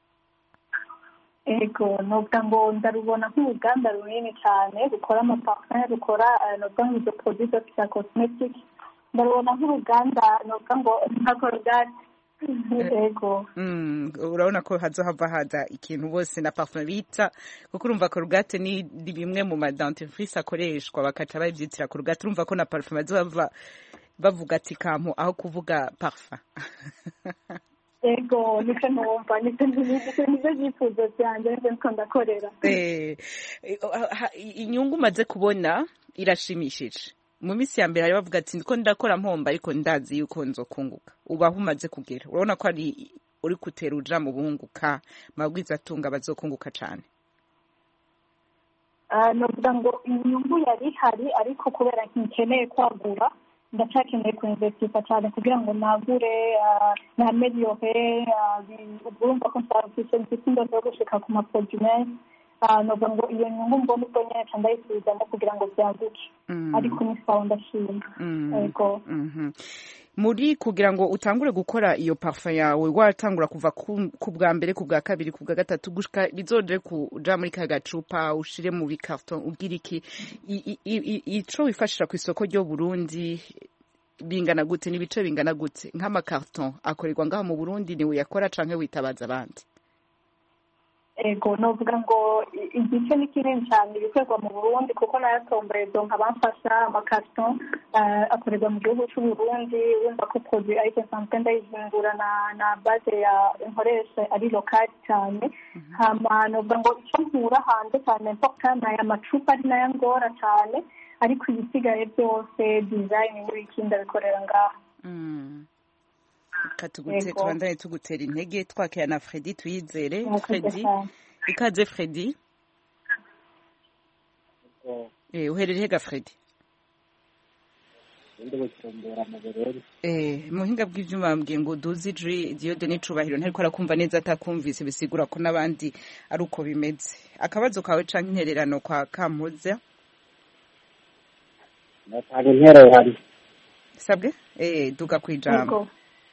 Ego, novuga ngo ndarubona nk'uruganda runini cyane rukora amaparfum, rukora novuga nk'izo produits za cosmetic. Ndarubona nk'uruganda novuga ngo nka Colgate. Ego. Urabona ko hazohava haza ikintu bose na parfum bita, kuko urumva Colgate ni bimwe mu dentifrice akoreshwa bakaca bavyitira Colgate. Urumva ko na parfum bazohava bavuga ati Kampo aho kuvuga parfum. Ego, nicyo numva, nicyo byifuzo byanjye, nicyo ndakorera. Inyungu umaze kubona irashimishije. Mu minsi ya mbere hari bavuga ati ndiko ndakora mpomba, ariko ndazi yuko nzokunguka. Ubaho umaze kugera, urabona ko ari uri kutera uja mu bunguka, mabwiza atunga bazokunguka cyane? Novuga ngo inyungu yari hari, ariko kubera nkeneye kwagura, ndacyakeneye kuinvestika cyane kugira ngo nagure na ameliore. Urumva ko mfite indoto yo gushika ku maproduit menshi. Novuga ngo iyo nyungu mbona ubwo nyine ndayisubizamo kugira ngo byaguke, ariko ni sawa, ndashima. Ego. Muri kugira ngo utangure gukora iyo parfum yawe, watangura kuva ku bwa mbere, ku bwa kabiri, ku bwa gatatu, gushika bizoje kuja muri ka gacupa ushire mu bikarton, ugira iki ico wifashira ku isoko ryo Burundi bingana gute, n'ibice bingana gute? Nk'amakarton akorerwa ngaho mu Burundi ni uyakora canke witabaza abandi? Ego, novuga ngo igice ni kinini cyane ibikorerwa mu Burundi, kuko nayatomboye donka bamfasha amakarton akorerwa mu gihugu cy'u Burundi. Wumva ko produit ariko sanzwe ndayihingura na base ya inkoresha ari local cyane. Hama novuga ngo icyo nkura hanze cyane important na amacupa ari nayo ngora cyane, ariko ibisigaye byose design n'ibikindi bikorera ngaho. Katugute twandane tugutera intege, twakira na Freddy Tuyizere. Freddy, ikaze Freddy. Uherereye ga Freddy? Muhinga bw'ivyuma bambwiye ngo duzijri Diode n'icubahiro ntariko arakumva neza, atakumvise bisigura ko nabandi ari uko bimeze. Akabazo kawe canke intererano kwa Kampoza? Natanga intererano. Sabwe? Duga kwijambo.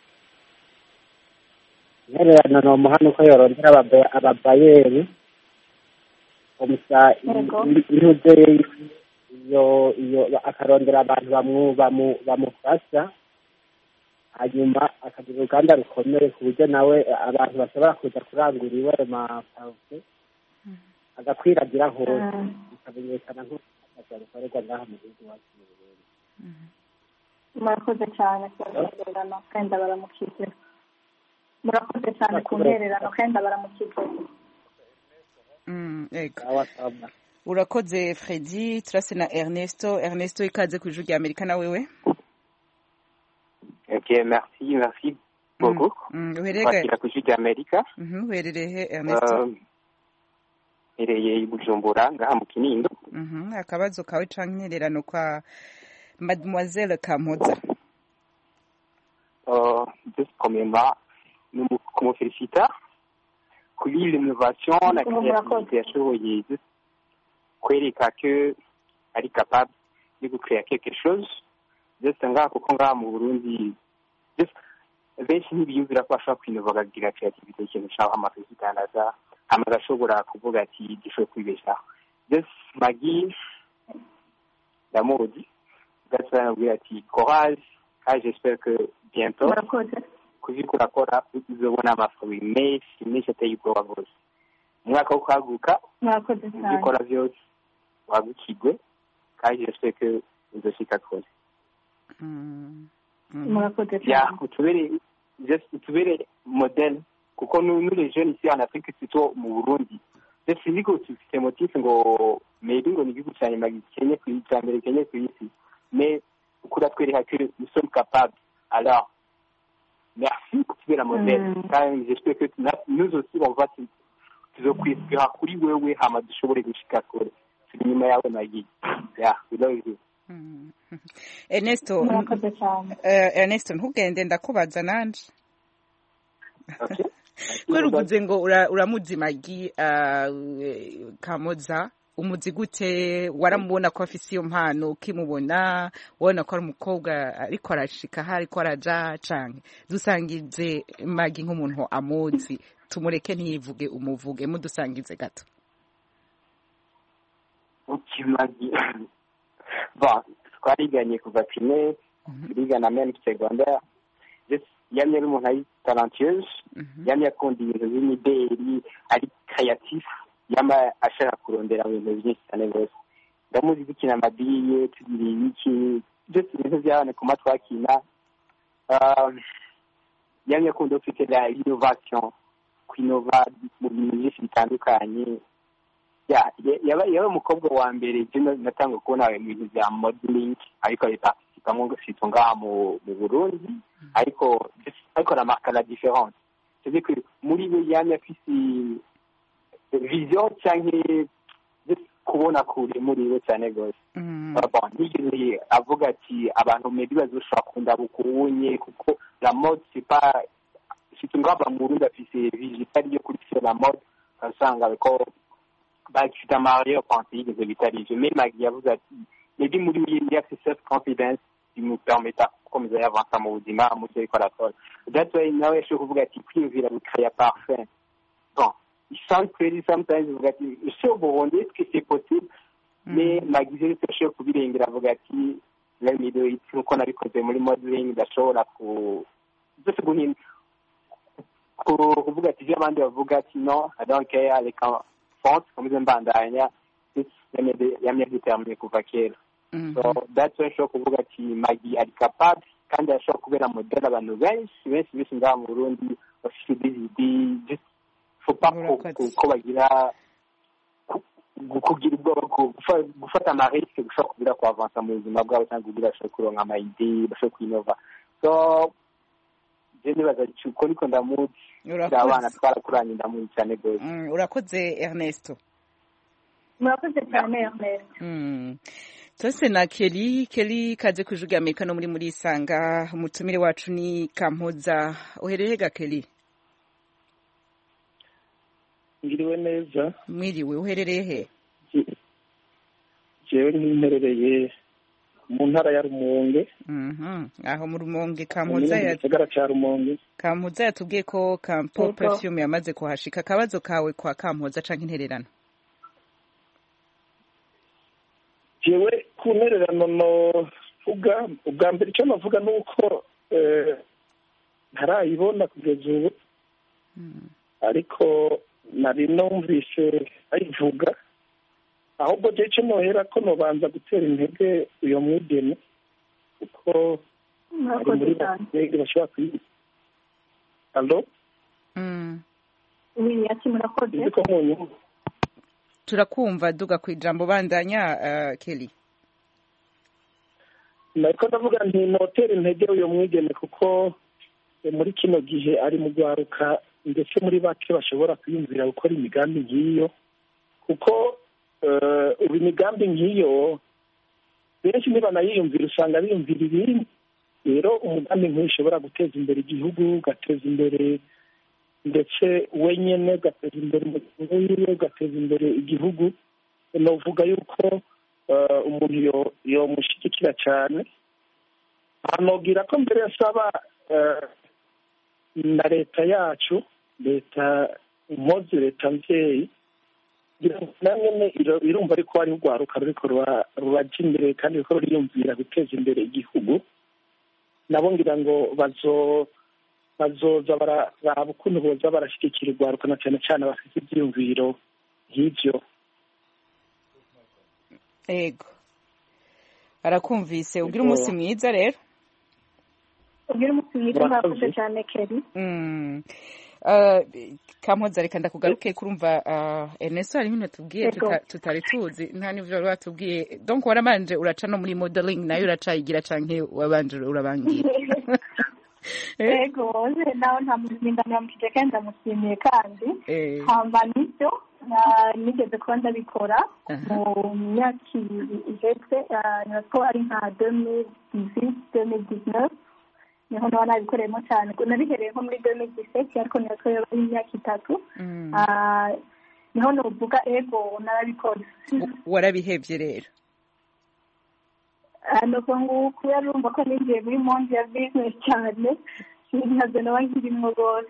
Intererano no muhano ko yorondera ababayeri umusa irude iyo akarondera abantu bamufasha hanyuma akagira uruganda rukomeye ku buryo nawe abantu bashobora kuza kurangura iwe maparufe agakwiragira hose bikamenyekana nk'uko bikorerwa ngaha mu gihugu iwacu mu Burundi. murakoze cyane ku ntererano kandi baramukije. Murakoze cyane ku ntererano kandi baramukije. Urakoze Freddy. Turase na Ernesto ikaze ku ijuru rya Amerika na wewe. Ok, merci beaucoup. Kwakira ku ijuru rya Amerika. Uherereye Ernesto? Hereye i Bujumbura ngaha mu Kinindo. Akabazo kawe canke intererano kwa Mademoiselle Kampoza. Just premièrement, nous me félicitons. Kuri l'innovation, la créativité yashoboye kwereka ko ari capable de créer quelque chose. Just ngaha kuko ngaha mu Burundi benshi ntibiyumvira ko bashobora kwinova bakagira creativité ikintu cyangwa amafizikandaza amaze ashobora kuvuga ati gishoboye kwibeshaho. Just Maggie ndamuzi gasana nabwira ati courage kandi j'espère que bientôt kuziko urakora uzobona amafubi menshi ateye ubwoba rwose. Umwaka wo kwaguka uzikora byose wagukigwe kandi j'espère que uzoshika kure. Utubere modèle kuko nous les jeunes ici en Afrique surtout mu Burundi c'est physique c'est motif ngo maybe ngo ni gihugu cyane magikenye ku iterambere kenye ku isi mais ukura twereka que nous sommes capables. Alors merci kutubera modèle kandi j'espère que nous aussi on va tuzokwizira kuri wewe hama dushobore gushika kure turi nyuma yawe Magi. We love you. Ernesto ntugende ndakubaza nanje. Kweri uguze ngo uramuzi Magi Kampoza umuzi gute? Waramubona ko afise iyo mpano ukimubona ubona ko ari umukobwa ariko arashika hari ko araja canke dusangize Magi nk'umuntu amuzi tumureke ntiyivuge umuvuge mudusangize gato. Magi bon twariganye kuva primaire turigana même secondaire yamye ari umuntu ari talentueuse yamye akunda ibintu by'imideli ari créatif yama ashaka kurondera ibintu byinshi cyane rwose ndamuzi gukina amabiye tugira iki byose ibintu byabane ku matwakina yamye akunda ufite la innovation kwinova mu bintu byinshi bitandukanye. Yaba umukobwa wa mbere natanga kubona mu bintu bya modeling ariko participamo ngafite ngaha mu Burundi ariko na marque la différence. C'est que muri we yamye afise vision cyangwa kubona kure muri we cyane gose. Bon nigeze avuga ati abantu maybe bazoshaka kunda bukunye kuko la mode c'est pas ngaha mu Burundi afise vision yo kuri la mode kasanga ko bakita Mario Panti des vitaliges mais Magi avuze ati maybe muri we il y a cette confidence qui nous permet comme ça avancer mu buzima mu cyo ikora akora. That's why nawe yashoboye kuvuga ati kwiyumvira gukaya parfait. Bon il semble que sometimes avuga ati icyo Burundi est-ce que c'est possible mais Magi yashoboye kubirengera avuga ati let me do it kuko nabikoze muri modeling ndashobora byose guhinda kuvuga ati abandi bavuga ati no I don't care les France comme mbandanya yamye determiné kuva kera. So that's why shoko kuvuga ati Magi ari capable kandi ashobora kubera modèle abantu benshi ngaha mu Burundi bafite des idées just faut pas ko bagira kugira ubwoba gufata amarisque gushobora kugira ko avancer mu buzima bwabo cyangwa kugira ashobora kuronka ama idée bashobora kwinova. So jene bazacu ko niko ndamuzi abana twarakuranye ndamuzi cyane gose. Urakoze Ernesto. Murakoze cyane Ernesto. Tose na Kelly kaze kujuga Amerika no muri Isanga umutumire wacu ni Kampoza. Uhereye ga Kelly? Ngiriwe neza. Mwiriwe uherereye he? Jewe nimperereye mu ntara ya Rumonge. Aho mu Rumonge Kampoza yatubwiye ko Campo Perfume yamaze kuhashika. Akabazo kawe kwa Kampoza canke intererano? Jewe ku ntererano no vuga ubwa mbere icyo navuga nuko ntarayibona kugeza ubu ariko nari numvise bayivuga ahubwo je ico nohera ko nobanza gutera intege uyo mwigeme kuko ari muri bamwe bashobora kwiga. Allo? Oui, ati murakoze. Ndiko munyu. Turakumva duga ku ijambo bandanya Kelly. Nako ndavuga nti notera intege uyo mwigeme kuko muri kino gihe ari mu gwaruka ndetse muri bake bashobora kwiyumvira gukora imigambi nk'iyo kuko ubu imigambi nk'iyo benshi niba nayiyumvira usanga biyumvira ibindi. Rero umugambi nk'iyo ushobora guteza imbere igihugu, ugateza imbere ndetse wenyine, ugateza imbere umuryango wiwe, ugateza imbere igihugu. Novuga yuko umuntu yomushyigikira cyane. Anogira ko mbere yasaba na leta yacu, leta impozi, leta mvyeyi, namwe irumva ariko ari urwaruka ruriko ruraja imbere kandi ruriko ruriyumvira guteza imbere igihugu. Nabo ngira ngo bazoza baraba ukuntu boza barashyigikira urwaruka na cyane cyane bafite ivyiyumviro nk'ivyo. Ego arakumvise. Ugira umunsi mwiza rero. Ugira umunsi mwiza. Murakoze cyane Kelly. Kampoza reka ndakugaruke kurumva Ernesto hari ibintu tubwiye tutari tuzi nta n'ivyo wari watubwiye. Donc waramanje uraca no muri modeling nayo uracayigira canke wabanje urabangira? Ego nawe nta muzinda namukije kandi ndamushimiye kandi hamba nivyo nigeze kuba ndabikora mu myaka ihetse natwo ari nka 2019 niho naba nabikoreyemo cyane nabihereye nko muri 2017 ariko natwo ari imyaka 3 niho novuga ego narabikora. Warabihevye rero? Nuko ngo kubera urumva ko ninjiye muri monde ya business cyane ntabwo naba nkirimo rwose.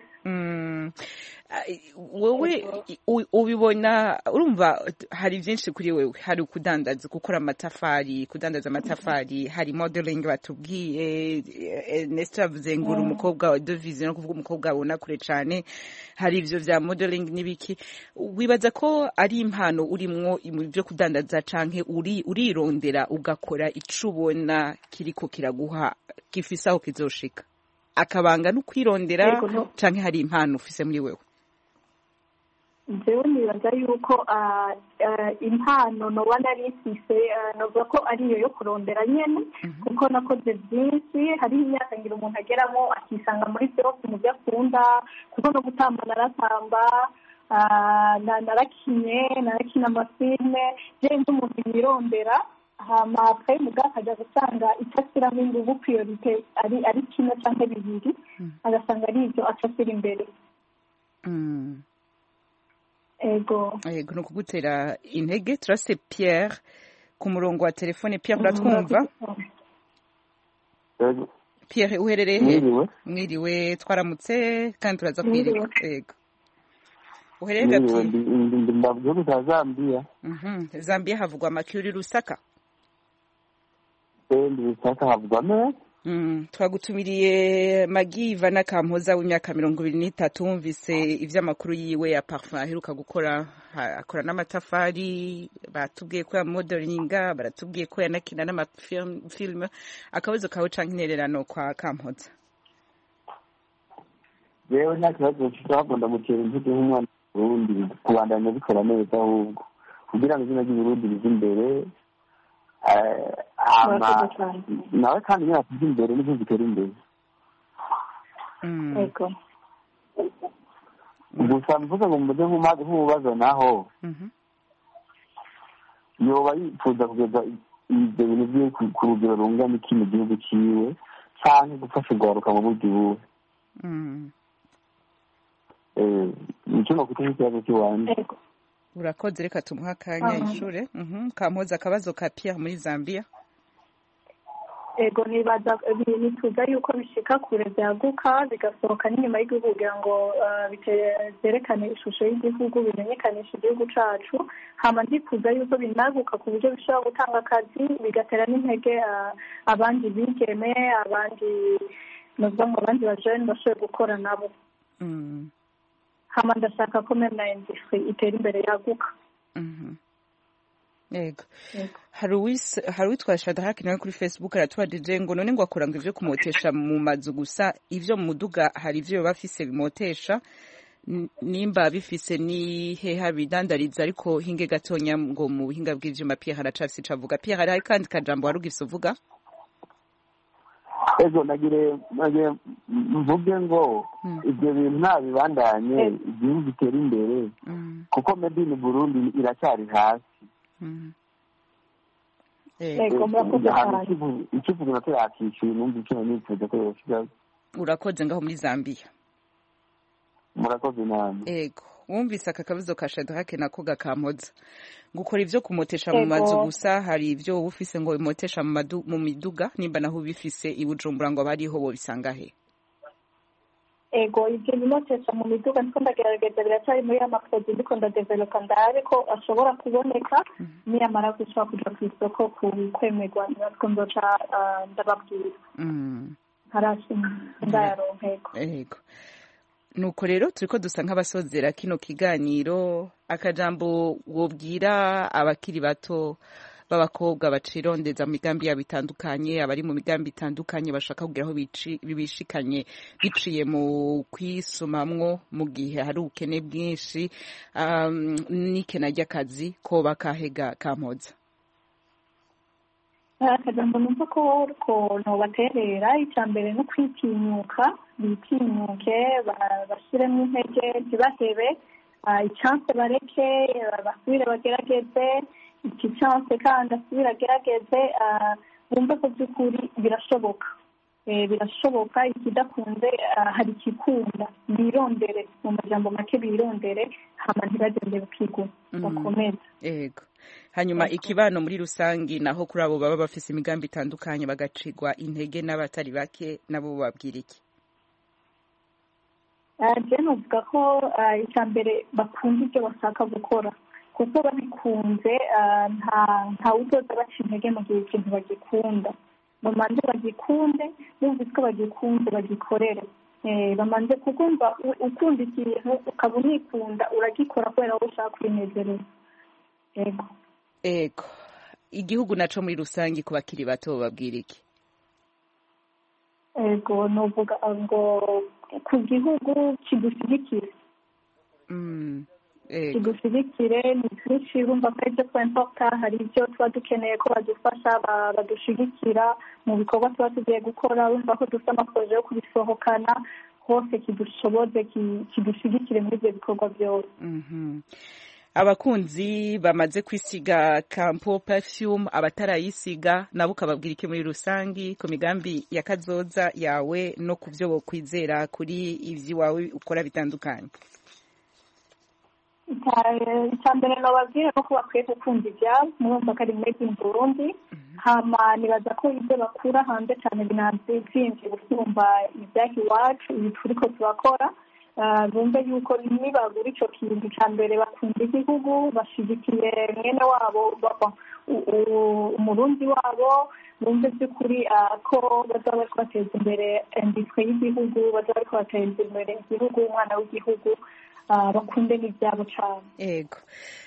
Wowe ubibona urumva hari byinshi kuri wewe, hari ukudandaza, gukora amatafari, kudandaza amatafari, hari modeling batubwiye. Ernesto yavuze ngo uri umukobwa wa Devize, no kuvuga umukobwa abona kure cyane, hari ivyo vya modeling n'ibiki. Wibaza ko ari impano urimwo byo kudandaza canke urirondera ugakora icubona kiriko kiraguha gifisa aho kizoshika? Akabanga no kwirondera canke hari impano ufise muri wewe? Jewe nibaza yuko impano noba narifise novuga ko ariyo yo kurondera nyene kuko nakoze byinshi. Hari imyaka ngira umuntu ageramo akisanga muri byose mu byo akunda kuko no gutamba naratamba, narakina amafilme. Jewe ndi umuntu yirondera hama akayi muga akajya gusanga icyo ashyiramo ingufu priorite ari kimwe cyangwa bibiri agasanga ari ibyo acasira imbere. Ego no kugutera intege. Turase Pierre ku murongo wa telefone. Pierre uratwumva? Pierre uherereye he? Mwiriwe. Twaramutse kandi turaza kwiriwe. Ego uherereye gapi? Ndavuga za Zambia. Zambia havugwa amakuru Lusaka? Lusaka havugwa neza. Twagutumiriye Magiva na Kampoza w'imyaka 23 wumvise ivy'amakuru yiwe ya parfum aheruka gukora. Akora n'amatafari, batubwiye ko ya modelinga, baratubwiye ko yanakina n'amafilm. Akabazo kawe canke intererano kwa Kampoza? Yewe nta kibazo cy'abo ndamukera intege nk'umwana w'Uburundi kubandanya bikora neza ahubwo kugira ngo izina ry'Uburundi rize imbere. Nawe kandi nyine atuze imbere n'ibyo zitera imbere. Ego gusa mvuga ngo mujye nk'umubazo naho yoba yifuza kugeza ibyo bintu bye ku rugero rungana iki mu gihugu ciwe cyane gufasha urwaruka mu buryo buwe. Nicyo nakuta ikibazo cy'iwanjye. Urakoze, reka tumuha akanya ishure. Kampoza akabazo ka Pierre muri Zambia. Ego nibaza nituza yuko bishika kure byaguka bigasohoka n'inyuma y'igihugu kugira ngo biterekane ishusho y'igihugu, bimenyekanisha igihugu cacu. Hama ndifuza yuko binaguka ku buryo bishobora gutanga akazi bigatera n'intege abandi bigeme, abandi nuvuga ngo abandi bajene bashoboye gukora nabo hama ndashaka ko meme na industry itera imbere yaguka. Yego. Hari uwitwa Shadrack nawe kuri Facebook aratubajije ngo none ngo akora ngo ivyo kumotesha mu mazu gusa, ivyo mu muduga hari ivyo bafise bimotesha, nimba bifise ni heha bidandariza, ariko hinge gatonya ngo mu buhinga bw'ivyuma Pierre haracafise cavuga. Pierre hari kandi kajambo warugise uvuga? Ego nagire mvuge ngo ibyo bintu ntabibandanye igihugu gitera imbere kuko made in Burundi iracyari hasi. Ikivuga nako yakishyuye numva icyo nifuza ko yoshigaho. Urakoze ngaho muri Zambia. Murakoze namwe. Ego wumvise aka kabizo ka Shadrack nako gakampoza gukora ivyo kumotesha mu mazu gusa, hari ivyo ufise ngo imotesha mu miduga, nimba naho bifise i Bujumbura ngo bariho bo bisanga he? Ego ibyo bimotesha mu miduga niko ndagerageza biracyari muri amaproduit ndiko ndadevelopa ndabe ko ashobora kuboneka niyamara gushaka kuja ku isoko kwemerwa natwo ndoca ndababwira. Harasi ndayaronkeko. Ego nuko rero turiko dusa nk'abasozera kino kiganiro, akajambo wobwira abakiri bato b'abakobwa bacirondeza mu migambi yabo itandukanye, abari mu migambi itandukanye bashaka kugira aho bibishikanye biciye mu kwisumamwo mu gihe hari ubukene bwinshi n'ikena ry'akazi, ko bakahega kampoza? Akajambo numva ko nobaterera icya mbere no kwitinyuka, bitinyuke bashyiremo intege ntibahebe, icyanse bareke basubire bagerageze, iki cyanse kandi asubire agerageze, bumve ko by'ukuri birashoboka. Birashoboka, ikidakunze hari ikikunda, birondere mu majambo make, birondere hama ntibagende bukigura bakomeze. Yego. Hanyuma ikibano muri rusangi naho kuri abo baba bafise imigambi itandukanye bagacigwa intege n'abatari bake, nabo babwira iki? Je novuga ko icya mbere bakunda ibyo bashaka gukora, kuko babikunze nta uzoza baca intege mu gihe ikintu bagikunda. Bamanze bagikunde, bumvise ko bagikunze bagikorere. Bamanze kukumva ukunda ikintu ukaba unikunda uragikora kubera wowe ushaka kwinezereza. Ego. Ego. Igihugu naco muri rusangi ku bakiri bato babwira iki? Ego novuga ngo ku gihugu kidushyigikire. Kidushyigikire ni byinshi, bumva ko ibyo twempoka hari ibyo tuba dukeneye ko badufasha badushyigikira mu bikorwa tuba tugiye gukora, bumva ko dufite amaproje yo kubisohokana hose, kidushoboze kidushyigikire muri ibyo bikorwa byose. Abakunzi bamaze kwisiga Campo Perfume, abatarayisiga nabo ukababwira iki muri rusangi ku migambi ya kazoza yawe no ku byo bokwizera kuri ivyo wawe ukora bitandukanye? Icyambere nababwira no kuba bakwiye gukunda ibyabo, murumva ko ari made in Burundi, hama nibaza ko ibyo bakura hanze cyane binazimvye gusumba ibyaha iwacu, ibi turiko turakora. Bumve yuko nibagura ico kintu cya mbere bakunda igihugu, bashigikiye mwene wabo umurundi wabo, bumve by'ukuri ko bazaba bariko bateza imbere industry y'igihugu, bazaba bariko bateza imbere igihugu, umwana w'igihugu, bakunde n'ibyabo cyane. Ego.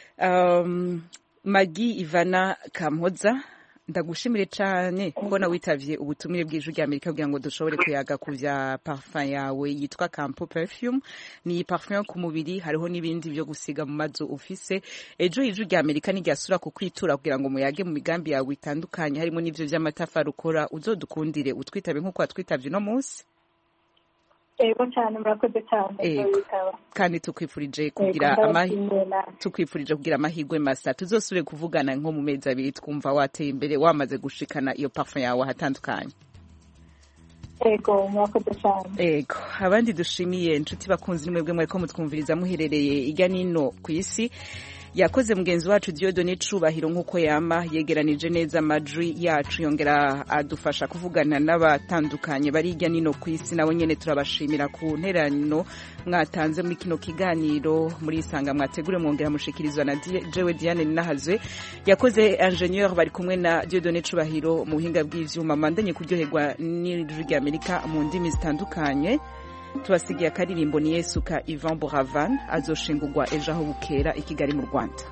Magi Ivana Kampoza, ndagushimire cyane kubona witavye ubutumire bw'Ijwi ry'Amerika kugira ngo dushobore kuyaga ku vya parfum yawe yitwa Campo Perfume. Ni parfum ku mubiri, hariho n'ibindi byo gusiga mu mazu ufise. Ejo Ijwi ry'Amerika n'iryasura ku kwitura kugira ngo muyage mu migambi yawe itandukanye, harimo n'ivyo vy'amatafari ukora, uzodukundire utwitabe nk'uko watwitavye no munsi. Ego cyane, murakoze cyane. Kandi tukwifurije kugira amahirwe masa, tuzosubire kuvugana nko mu mezi abiri twumva wateye imbere wamaze gushikana iyo parfum yawe ahatandukanye. Ego murakoze cyane. Ego abandi dushimiye inshuti bakunzi nimwebwe mwariko mutwumviriza muherereye irya nino ku isi yakoze mugenzi wacu Dieudonné Cubahiro nk'uko yama yegeranije neza amajwi yacu yongera adufasha kuvugana n'abatandukanye bari hirya nino ku isi nabo nyene turabashimira ku nterano mwatanze muri kino kiganiro muri Isanga mwategure mwongera mushikirizwa na jewe Diane Nahazwe yakoze ingenieur bari kumwe na Dieudonné Cubahiro mu buhinga bw'ivyuma mandanye kuryoherwa n'ijwi ry'Amerika mu ndimi zitandukanye. Tubasigiye akaririmbo ni Yesu ka Ivan Boravan azoshingurwa ejo aho bukera i Kigali mu Rwanda.